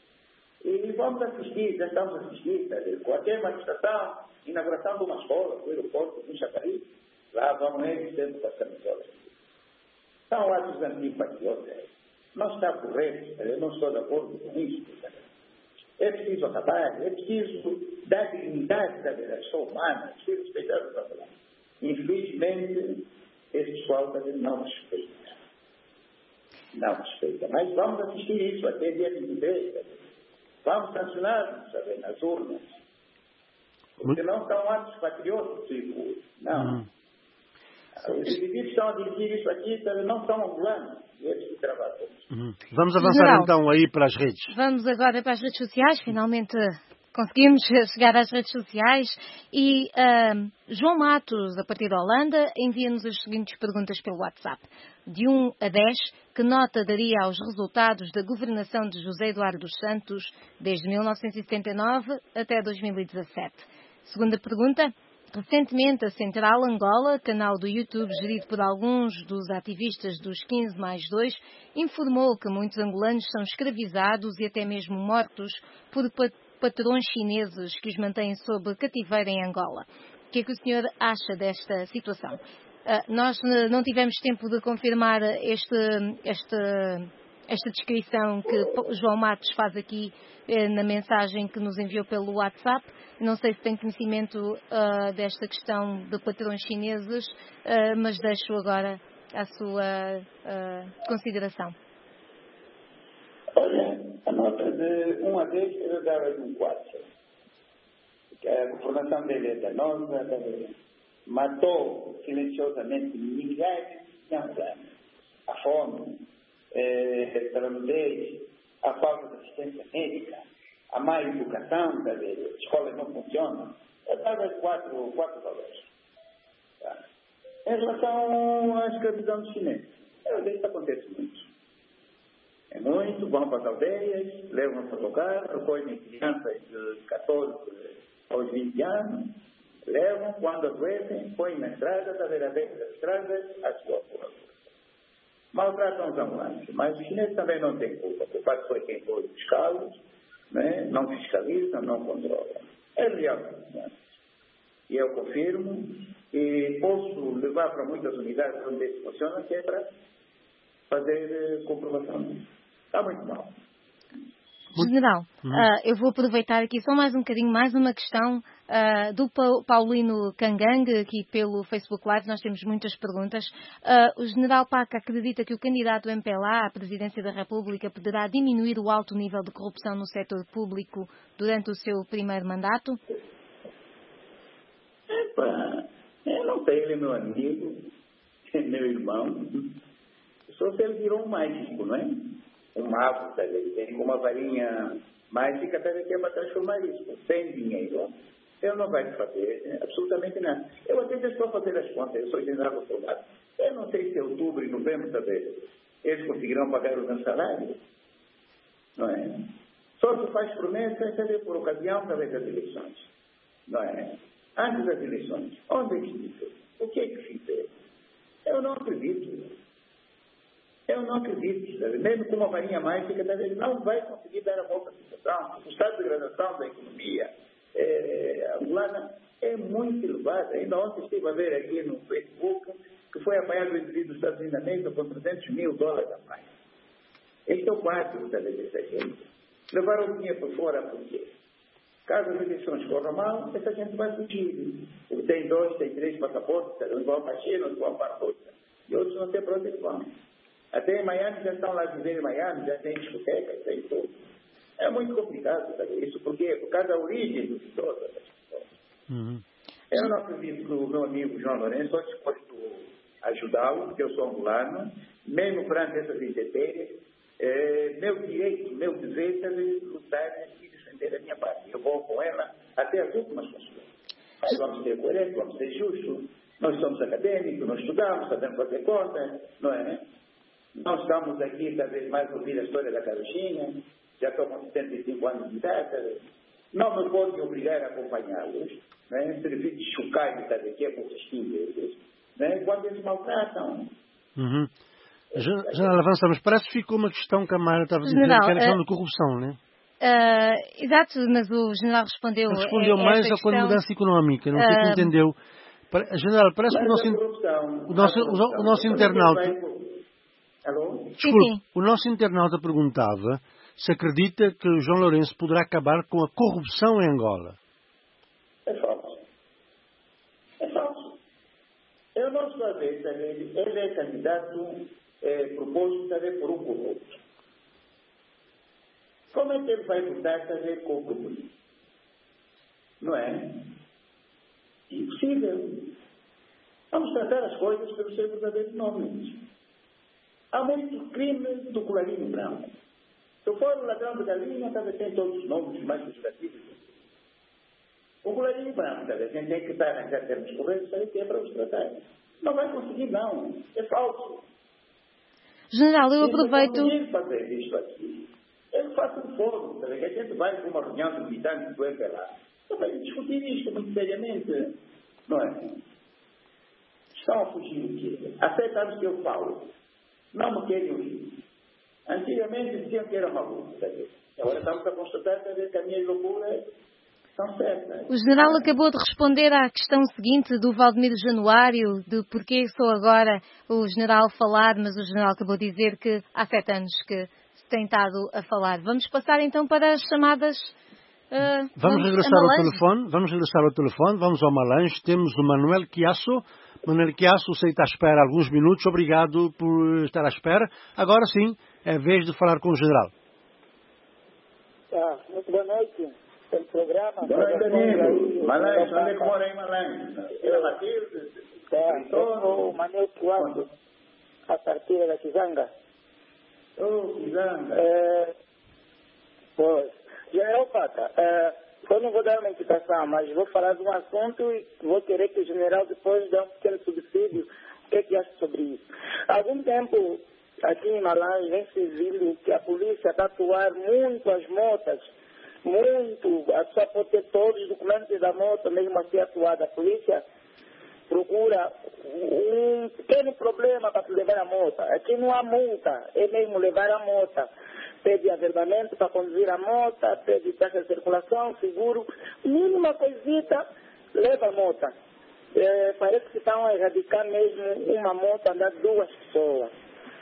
E vamos assistir, já estamos a assistir, sabe? Qualquer manifestação, inauguração de uma escola, do aeroporto, do Chacari, lá vamos eles sempre com as camisolas. São atos antipatriotas. Não está correto, sabe? Eu não estou de acordo com isso, sabe? É preciso acabar, é preciso dar dignidade à pessoa humana, é preciso respeitar o trabalho. Infelizmente, esse pessoal também não respeita. Não respeita. Mas vamos assistir isso até dia 23. Vamos sancionar, sabe, nas urnas. Porque não são atos patrióticos, tipo, não. Os indivíduos que estão a dirigir isso aqui não são angolanos. Vamos avançar então aí para as redes. Vamos agora para as redes sociais. Finalmente conseguimos chegar às redes sociais. E João Matos, a partir da Holanda, envia-nos as seguintes perguntas pelo WhatsApp. De 1 a 10, que nota daria aos resultados da governação de José Eduardo dos Santos desde 1979 até 2017? Segunda pergunta. Recentemente, a Central Angola, canal do YouTube gerido por alguns dos ativistas dos 15+2, informou que muitos angolanos são escravizados e até mesmo mortos por patrões chineses que os mantêm sob cativeiro em Angola. O que é que o senhor acha desta situação? Nós não tivemos tempo de confirmar esta descrição que João Matos faz aqui na mensagem que nos enviou pelo WhatsApp. Não sei se tem conhecimento desta questão de patrões chineses, mas deixo agora a sua consideração. Olha, a nota de 1 a 10 eu dava-lhe um 4. Porque a governação dele é danosa, matou silenciosamente milhares de angolanos. A fome, a nudez, a falta de assistência médica, a má educação, as escolas não funcionam. Eu dava 4 valores. Tá? Em relação à escravidão dos chineses, eu vejo que acontece muito. É muito, vão para as aldeias, levam para o lugar, recolhem crianças de 14 aos 20 anos, levam, quando adoecem, põem na estrada, da beira-beira das estradas, à sua população. Maltratam os angolanos, mas os chineses também não têm culpa. O pai foi quem foi buscá-los, né? Não fiscalizam, não controlam. É real. Né? E eu confirmo e posso levar para muitas unidades onde isso funciona, que é para fazer comprovação disso. Está muito mal. General, eu vou aproveitar aqui só mais um bocadinho, mais uma questão do Paulino Cangang, aqui pelo Facebook Live. Nós temos muitas perguntas. O general Paca acredita que o candidato MPLA à presidência da República poderá diminuir o alto nível de corrupção no setor público durante o seu primeiro mandato? Eu não sei, ele é meu amigo, é meu irmão. Só se ele virou um mágico, não é? Um mago, sabe? Ele tem uma varinha mágica, sabe, que é para transformar isso. Sem dinheiro, ele não vai fazer absolutamente nada. Eu até já estou a fazer as contas, eu sou general do soldado. Eu não sei se em outubro e novembro, sabe, eles conseguirão pagar o meu salário. Não é? Só se faz promessas, sabe, por ocasião, sabe, das eleições. Não é? Antes das eleições. Onde é que fizeram? O que é que fizeram? Eu não acredito. Eu não acredito, sabe? Mesmo com uma varinha mágica, ele não vai conseguir dar a volta à situação. O estado de degradação da economia angolana é muito elevado. Ainda ontem estive a ver aqui no Facebook que foi apanhado o indivíduo dos Estados Unidos da mesa com $300 mil a mais. Este é o quadro dessa gente. Levaram o dinheiro para fora por quê? Caso as eleições corram mal, essa gente vai fugir. Tem 2, tem 3 passaportes, uns vão para a China, outros vão para a Rússia. E outros não têm para onde vão. Até em Miami, já estão lá vivendo em Miami, já tem discotecas, tem tudo. É muito complicado, sabe? Isso porque por causa da origem do idoso das pessoas. Eu não acredito que o meu amigo João Lourenço só disposto a ajudá-lo, porque eu sou angolano, mesmo perante essas intempéries, meu direito, meu dever é lutar e defender a minha parte. Eu vou com ela até as últimas consequências. Mas vamos ser coerentes, vamos ser justos. Nós somos acadêmicos, nós estudamos, sabemos fazer contas, não é? Nós estamos aqui, cada vez mais, a ouvir a história da Carochinha, já estou com 75 anos de idade, não me podem obrigar a acompanhá-los, né? Servir de chocalho, sabe, que é por deles, né? Quando eles maltratam. General, avançamos. Parece que ficou uma questão que a Mara estava a dizer, que era a questão da corrupção, né? Exato, mas o general respondeu... Respondeu mais a questão da mudança económica, não sei se entendeu. General, parece que o nosso internauta... Alô? Desculpe, o nosso internauta perguntava se acredita que o João Lourenço poderá acabar com a corrupção em Angola. É falso. É falso. Eu não estou a ver, sabe, ele é candidato proposto, sabe, por um corrupto. Como é que ele vai votar, sabe, com o corrupto? Não é? Impossível. Vamos tratar as coisas pelos seus verdadeiros nomes. Há muito crime do colarinho branco. Se for o ladrão de galinha, talvez tenha todos os nomes mais legislativos. O colarinho branco, talvez a gente tem que estar arranjar termos corretos, sabe, que é para os tratar. Não vai conseguir, não. É falso. General, eu aproveito... Ele fazer isto aqui. Ele faz um fórum, sabe, que a gente vai para uma reunião de militantes do MPLA. Vai discutir isto muito seriamente. Não é? Estão a fugir do quê? Há 7 anos que eu falo. Não me querem ouvir. Antigamente diziam que era maluco. Agora estamos a constatar que as minhas loucuras são certas. O general acabou de responder à questão seguinte do Valdemiro Januário, de porquê sou agora o general a falar, mas o general acabou de dizer que há 7 anos que tem estado a falar. Vamos passar então para as chamadas... Vamos regressar ao telefone, vamos ao Malange. Temos o Manuel Chiasso. Manuel Chiasso, você está à espera alguns minutos. Obrigado por estar à espera. Agora sim, é vez de falar com o general. Muito boa noite pelo programa. Boa noite, amigo. Malange, onde é que mora aí, Malange? Eu sou o Manuel Chiasso, a partir da Kizanga. Kizanga. Pois. General Paca, eu não vou dar uma indicação, mas vou falar de um assunto e vou querer que o general depois dê um pequeno subsídio. O que é que acha sobre isso? Há algum tempo, aqui em Malange, vem-se vindo que a polícia está a atuar muito as motas, muito, só pode ter todos os documentos da moto, mesmo assim atuada. A polícia procura um pequeno problema para levar a moto. Aqui não há multa, é mesmo levar a moto. Pede averbamento para conduzir a moto, pede taxa de circulação, seguro, mínima coisita, leva a moto. Parece que estão a erradicar mesmo uma moto andar 2 pessoas.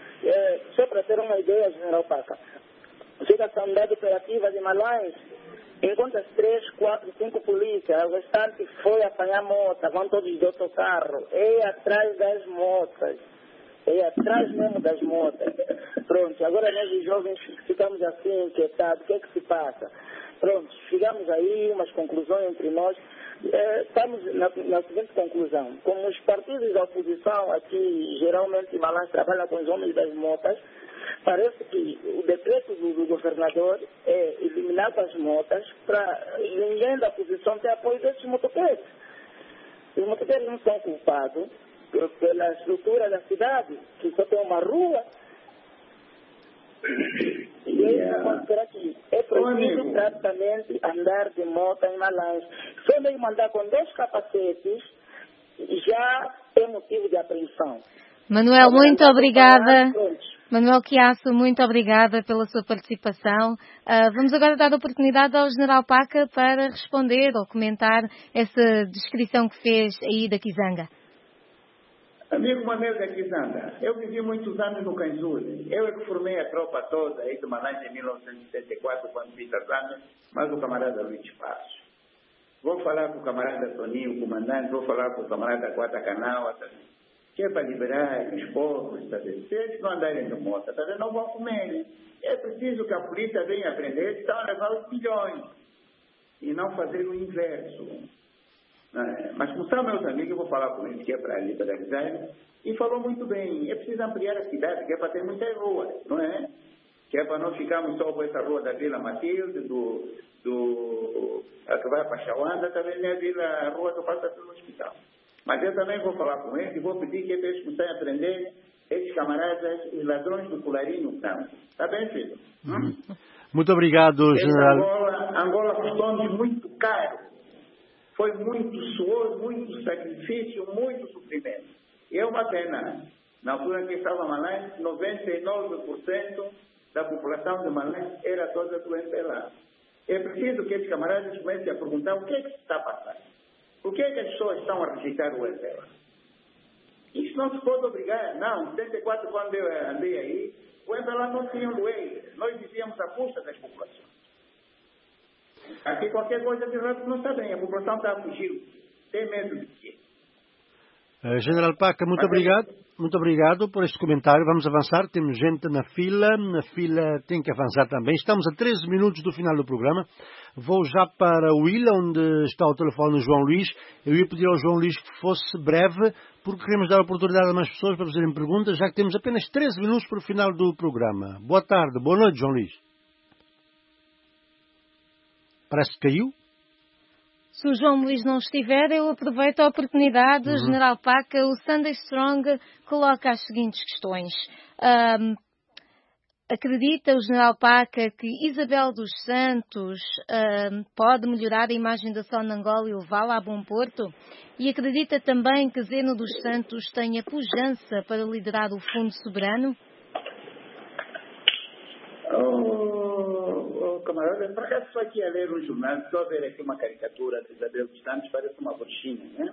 Só para ter uma ideia, general Paca, chega a unidade operativa de Malange, encontra 3, 4, 5 polícias, o restante foi apanhar moto, vão todos do autocarro, atrás das motas. Atrás mesmo das motas. Pronto, agora nós os jovens ficamos assim inquietados, o que é que se passa? Pronto, chegamos aí, umas conclusões entre nós. Estamos na seguinte conclusão: como os partidos da oposição aqui, geralmente em Malange, trabalham com os homens das motas, parece que o decreto do governador é eliminar as motas para ninguém da oposição ter apoio desses motoqueiros. Os motoqueiros não são culpados pela estrutura da cidade, que só tem uma rua. E isso mostra que é preciso praticamente andar de moto em Malange. Só mesmo andar com 2 capacetes já é motivo de apreensão. Manuel, muito obrigada. Manuel Chiasso, muito obrigada pela sua participação. Vamos agora dar a oportunidade ao General Paca para responder ou comentar essa descrição que fez aí da Quizanga. Amigo Manuel da Quizanga, eu vivi muitos anos no Canzule. Eu é que formei a tropa toda aí de Malange em 1974, quando fiz as armas, mas o camarada Luís Passos. Vou falar com o camarada Toninho, o comandante, vou falar com o camarada Guata Canal, que é para liberar os povos, tá vendo? Se eles não andarem de moto, tá vendo? Não vão comer. É preciso que a polícia venha aprender, estão a levar os milhões e não fazer o inverso. Mas como são meus amigos, eu vou falar com eles que é para liberalizar, e falou muito bem, é preciso ampliar a cidade, que é para ter muitas ruas, não é? Que é para não ficarmos só com essa rua da Vila Matilde, a que vai para Chauanda, também é a rua que passa pelo hospital. Mas eu também vou falar com eles e vou pedir que eles comecem a aprender esses camaradas, os ladrões do colarinho no campo. Está bem, filho? Muito obrigado, General. Angola custou-nos muito caro. Foi muito suor, muito sacrifício, muito sofrimento. E é uma pena. Na altura que estava Malange, 99% da população de Malange era toda doente lá. É preciso que esses camaradas comecem a perguntar o que é que se está passando. Por que é que as pessoas estão a rejeitar o MPLA? Isso não se pode obrigar. Não, em 74, quando eu andei aí, o MPLA não tinha lei. Nós vivíamos à custa das populações. Aqui qualquer coisa de errado não está bem. A população está a fugir. Tem medo de quê? General Paca, muito obrigado. Muito obrigado por este comentário. Vamos avançar. Temos gente na fila. Na fila tem que avançar também. Estamos a 13 minutos do final do programa. Vou já para o Ilha, onde está o telefone do João Luís. Eu ia pedir ao João Luís que fosse breve, porque queremos dar a oportunidade a mais pessoas para fazerem perguntas, já que temos apenas 13 minutos para o final do programa. Boa tarde. Boa noite, João Luís. Parece que caiu. Se o João Luís não estiver, eu aproveito a oportunidade. General Paca, o Sunday Strong coloca as seguintes questões. Acredita o General Paca que Isabel dos Santos pode melhorar a imagem da Sonangol e levá-la a bom porto? E acredita também que Zeno dos Santos tenha pujança para liderar o Fundo Soberano? Camarada, por acaso estou aqui a ler um jornal, estou a ver aqui uma caricatura de Isabel dos Santos, parece uma bruxinha, né?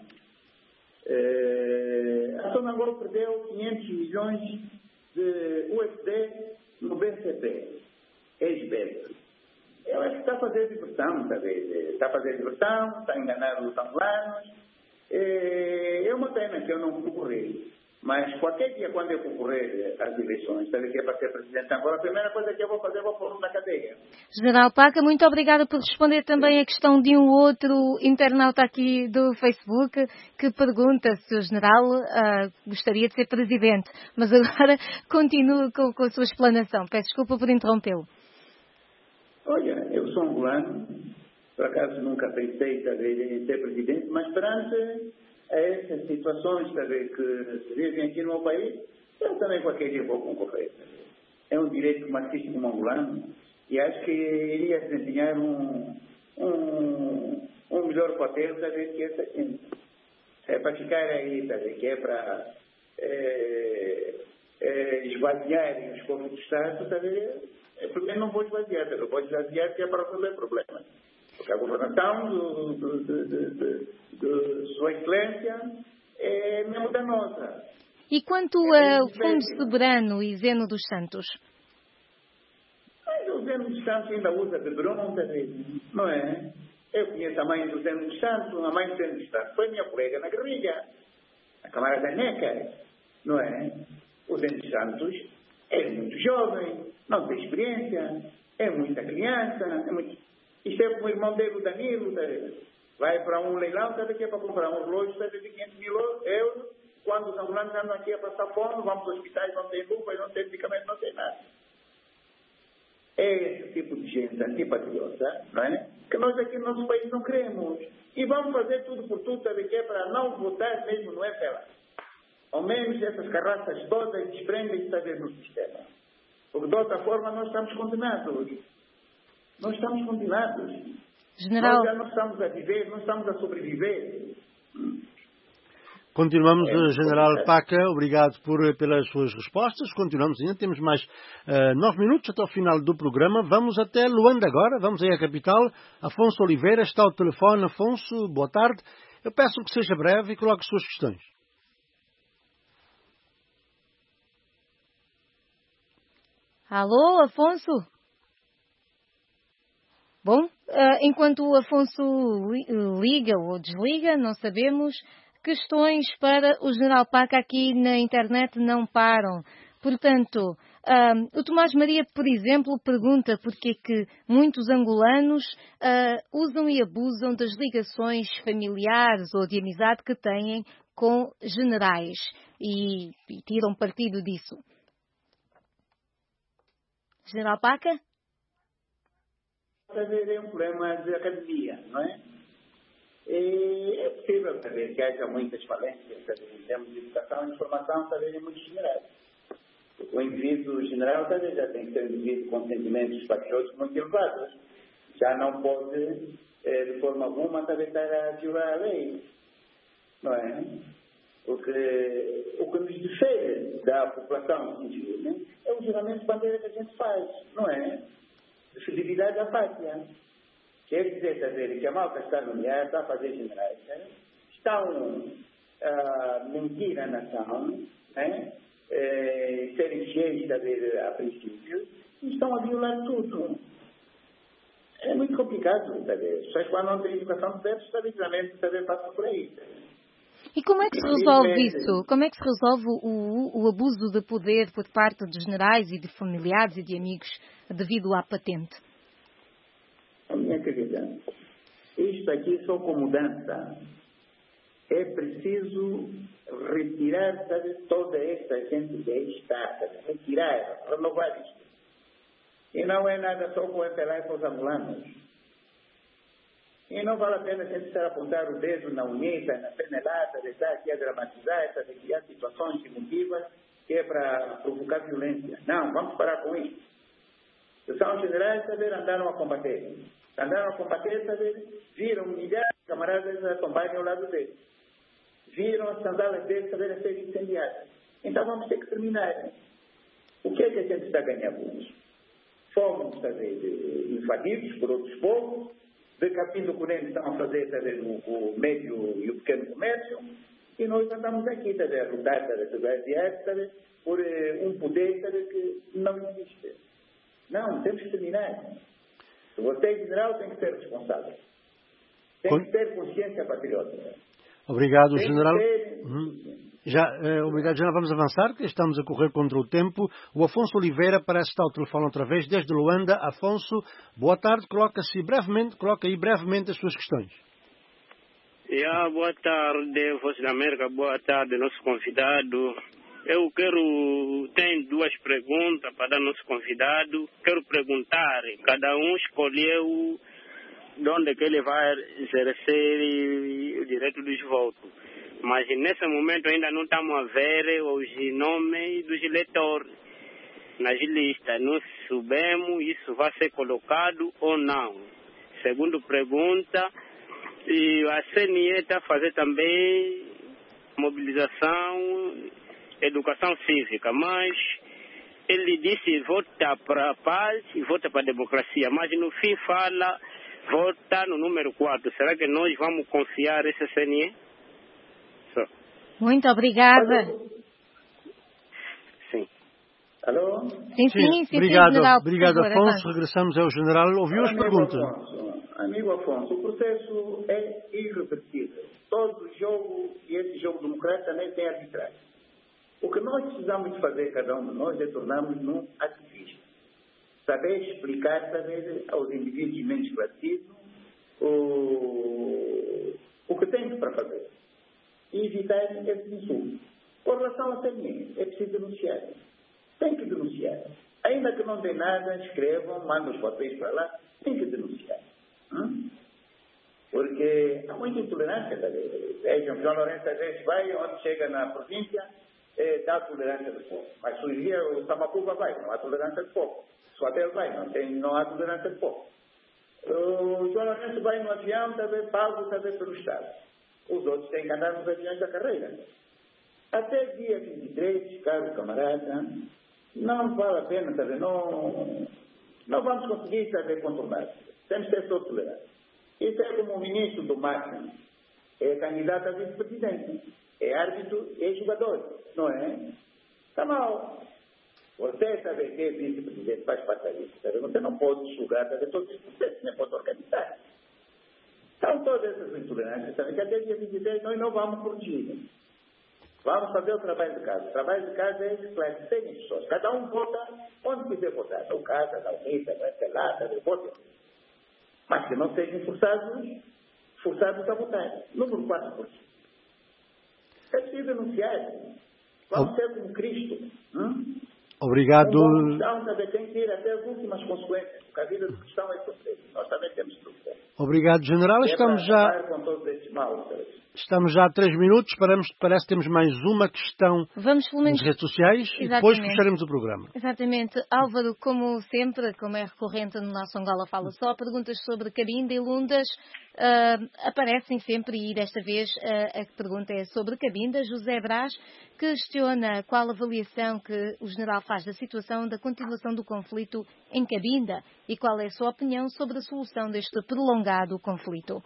A Sonangol perdeu 500 milhões de USD no BCP, ex-BEP. Eu acho que está a fazer diversão, está a fazer diversão, está a enganar os angolanos. É uma pena que eu não concorri. Mas qualquer dia, quando eu concorrer às eleições, sabe que é para ser presidente agora, a primeira coisa que eu vou fazer, vou pôr na cadeia. General Paca, muito obrigada por responder também a questão de um outro internauta aqui do Facebook, que pergunta se o general gostaria de ser presidente. Mas agora continue com a sua explanação. Peço desculpa por interrompê-lo. Olha, eu sou angolano, por acaso nunca pensei em ser presidente, mas perante a essas situações que se vivem aqui no meu país, eu também qualquer dia vou concorrer. É um direito marxista como angolano e acho que iria desempenhar um melhor papel que essa gente. É para ficar aí, que é para esvaziarem os povos do Estado, porque eu não vou esvaziar, eu vou esvaziar que é para resolver problemas. Porque a governação de Sua Excelência é mesmo da nossa. E quanto ao Fundo Soberano e Zeno dos Santos? O Zeno dos Santos ainda usa biberon, não é? Eu conheço a mãe do Zé dos Santos, a mãe do Zé dos Santos foi minha colega na guerrilha, a camarada Neca, não é? O Zé dos Santos é muito jovem, não tem experiência, é muita criança, Isto é como o irmão dele, o Danilo, vai para um leilão, sabe que é para comprar um relógio, sabe de 500 mil euros, quando os ambulantes andam aqui a passar fome, vamos aos hospitais, não tem roupa, não tem medicamento, não tem nada. É esse tipo de gente antipatriota, não é? Que nós aqui no nosso país não queremos. E vamos fazer tudo por tudo, sabe que é para não votar mesmo no FLA. Ao menos essas carraças todas desprendem-se no sistema. Porque de outra forma nós estamos condenados. General... Nós já não estamos a viver, não estamos a sobreviver. Continuamos, General Paca, obrigado pelas suas respostas. Continuamos ainda, temos mais 9 minutos até o final do programa. Vamos até Luanda agora, vamos aí à capital. Afonso Oliveira está ao telefone. Afonso, boa tarde. Eu peço que seja breve e coloque as suas questões. Alô, Afonso? Bom, enquanto o Afonso liga ou desliga, não sabemos, questões para o General Paca aqui na internet não param. Portanto, o Tomás Maria, por exemplo, pergunta porque é que muitos angolanos usam e abusam das ligações familiares ou de amizade que têm com generais e tiram partido disso. General Paca? É um problema de academia, não é? É possível saber que haja muitas falências em termos de educação e informação, talvez em muitos generais. O indivíduo general talvez já tem que ter indivíduo com sentimentos patrióticos muito elevados. Já não pode, de forma alguma, talvez estar a violar a lei. Não é? O que nos difere da população civil, né, é o juramento de bandeira que a gente faz, não é? De fidelidade à pátria. Quer dizer, saber que a malta está nomeada, está a fazer generais, né? Estão a mentir à nação, né? Serem cheios a princípios, e estão a violar tudo. É muito complicado, saber. As pessoas quando não têm educação deve saber passar por aí. E como é que se resolve isso? Como é que se resolve o abuso de poder por parte de generais e de familiares e de amigos devido à patente? Minha querida, isto aqui só com mudança. É preciso retirar, toda esta gente que aí está, retirar, renovar isto. E não é nada só com o FLA e com os angolanos. E não vale a pena a gente estar a apontar o dedo na unheta, na penelada, de estar aqui a dramatizar, de criar situações emotivas que é para provocar violência. Não, vamos parar com isso. São generais, andaram a combater. Viram milhares de camaradas a tombarem ao lado deles. Viram as sandálias deles a serem incendiadas. Então vamos ter que terminar. O que é que a gente está a ganhar com isso? Fomos, invadidos por outros povos, de capim do Corém estão a fazer o médio e o pequeno comércio, e nós andamos aqui a lutar por um poder que não existe. Não, temos que terminar. O Você, general, tem que ser responsável. Tem que ter consciência patriótica. Obrigado, general. Obrigado, general. Vamos avançar, que estamos a correr contra o tempo. O Afonso Oliveira parece estar ao telefone outra vez, desde Luanda. Afonso, boa tarde. Coloca aí brevemente as suas questões. Boa tarde, Voz da América. Boa tarde, nosso convidado. Eu tenho 2 perguntas para dar nosso convidado. Quero perguntar, cada um escolheu de onde que ele vai exercer o direito dos votos. Mas nesse momento ainda não estamos a ver os nomes dos eleitores nas listas. Não sabemos se isso vai ser colocado ou não. Segunda pergunta, e a CNE está a fazer também mobilização, educação cívica, mas ele disse vota para a paz e vota para a democracia, mas no fim fala vota no número 4. Será que nós vamos confiar nesse CNE? Muito obrigada. Sim. Alô? Sim, obrigado, general, obrigado favor, Afonso. avance. Regressamos ao general. Ouviu as perguntas? Amigo Afonso, o processo é irreversível. Todo jogo, e esse jogo democrático também tem arbitragem. O que nós precisamos de fazer, cada um de nós, é tornarmos num ativista. Saber explicar, saber aos indivíduos menos esclarecidos o que temos para fazer. E evitar esse insulto. Com relação a mim, é preciso denunciar. Tem que denunciar. Ainda que não dê nada, escrevam, mandem os papéis para lá, tem que denunciar. Porque há muita intolerância. Vejam, João Lourenço às vezes vai, onde chega na província, dá tolerância de povo. Mas se o Samacuva vai, não há tolerância de povo. Se o Abel vai, não há tolerância de povo. O João Lourenço vai no avião, talvez pago, talvez pelo Estado. Os outros têm que andar nos aviões da carreira. Até dia 23, caro camarada, não vale a pena, talvez, não vamos conseguir, talvez, contornar. Temos que ser só tolerantes. Isso é como o ministro do marketing, é candidato a vice-presidente, é árbitro e é jogador, não é? Está mal. Você sabe que é vice-presidente, faz parte disso. Você não pode julgar, talvez, todos os processos, nem pode organizar. São todas essas intolerâncias, sabe que até dia 23 nós não vamos corrigir. Vamos fazer o trabalho de casa. O trabalho de casa é esclarecer as pessoas. Cada um vota onde quiser votar. Na casa, na unida, na pelada, no voto. Mas que não sejam forçados a votar. Número 4%. É preciso denunciar. Vamos ser como Cristo. Obrigado. O cristão também tem que ir até as últimas consequências. Porque a vida do cristão é sofrer. Nós também temos que sofrer. Obrigado, general. Estamos já a 3 minutos. Parece que temos mais uma questão nas redes sociais. Exatamente. E depois fecharemos o programa. Exatamente. Álvaro, como sempre, como é recorrente no nosso Angola Fala Só, perguntas sobre Cabinda e Lundas aparecem sempre, e desta vez a pergunta é sobre Cabinda. José Brás questiona qual a avaliação que o general faz da situação da continuação do conflito em Cabinda e qual é a sua opinião sobre a solução deste prolongado conflito.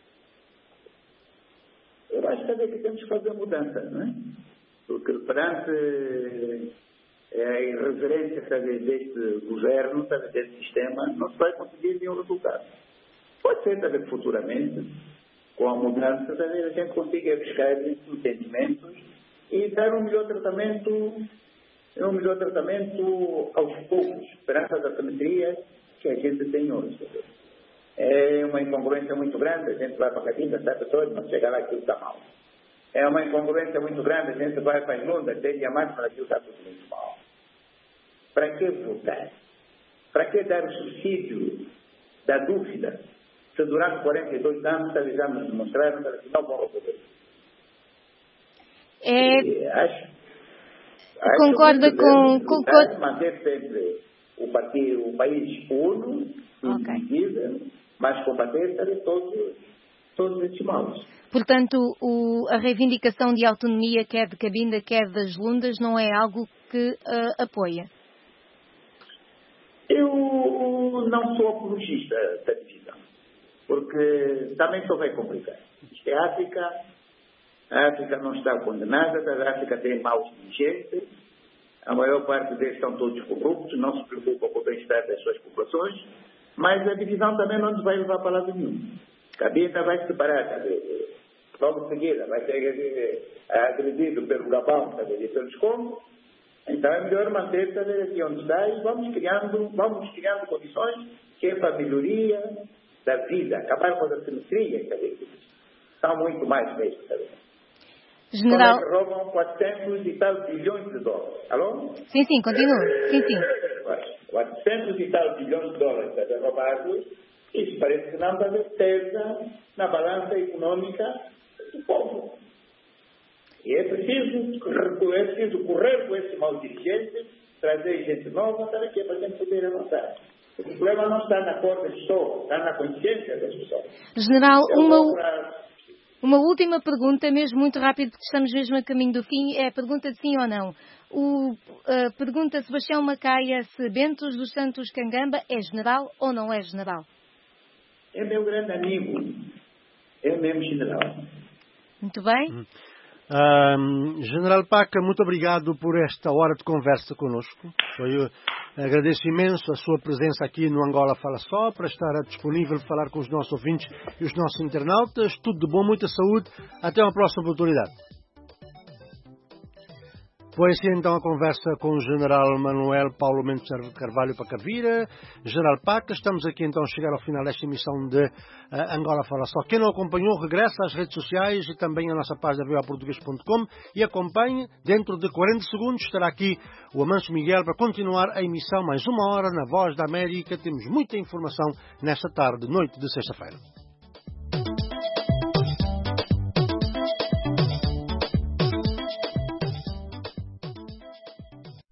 Eu acho que temos que fazer mudança, não é? Porque perante a irreverência deste governo, deste sistema, não se vai conseguir nenhum resultado. Pode ser que futuramente, com a mudança, a gente consiga buscar entendimentos e dar um melhor tratamento aos poucos, perante as assimetrias que a gente tem hoje. É uma incongruência muito grande, a gente vai para a Cabinda, sabe todo, mas chega lá aquilo está mal. É uma incongruência muito grande, a gente vai para a Inunda, tem a máxima, aquilo está tudo muito mal. Para que votar? Para que dar o subsídio da dúvida? Se durante 42 anos já nos demonstraram que não vão resolver. Concorda com... Manter sempre o país uno, indivíduo, mas combater todos esses males. Portanto, a reivindicação de autonomia, quer de Cabinda, quer das Lundas, não é algo que apoia? Eu não sou apologista da divisão, porque também só vai complicar. Isto é África, a África não está condenada, a África tem maus dirigentes, a maior parte deles estão todos corruptos, não se preocupam com o bem-estar das suas populações, mas a divisão também não nos vai levar para lado nenhum. Cabinda vai se separar, logo em seguida vai ser agredido pelo Gabão, e pelos Congos. Então é melhor manter aqui onde está e vamos criando condições que é para a melhoria da vida, acabar com as assimetrias, são muito mais mesmo, General... Como é que roubam 400 e tal bilhões de dólares? Alô? Sim, continua. Sim. 400 e tal bilhões de dólares roubados, isso parece que não pesa na balança econômica do povo. E é preciso correr com esse mau dirigente, trazer gente nova, para que a gente poder avançar. O problema não está na cor das pessoas, está na consciência das pessoas. General, uma última pergunta, mesmo muito rápido, porque estamos mesmo a caminho do fim, é a pergunta de sim ou não. Pergunta Sebastião Macaia se Bentos dos Santos Cangamba é general ou não é general? É meu grande amigo, é mesmo general. Muito bem. General Paca, muito obrigado por esta hora de conversa conosco. Agradeço imenso a sua presença aqui no Angola Fala Só, para estar disponível para falar com os nossos ouvintes e os nossos internautas. Tudo de bom, muita saúde. Até uma próxima oportunidade. Foi assim então a conversa com o General Manuel Paulo Mendes Carvalho Pacavira, General Paca. Estamos aqui então a chegar ao final desta emissão de Angola Fala Só. Quem não acompanhou, regressa às redes sociais e também à nossa página voaportuguês.com e acompanhe. Dentro de 40 segundos estará aqui o Amancio Miguel para continuar a emissão mais uma hora na Voz da América. Temos muita informação nesta tarde, noite de sexta-feira.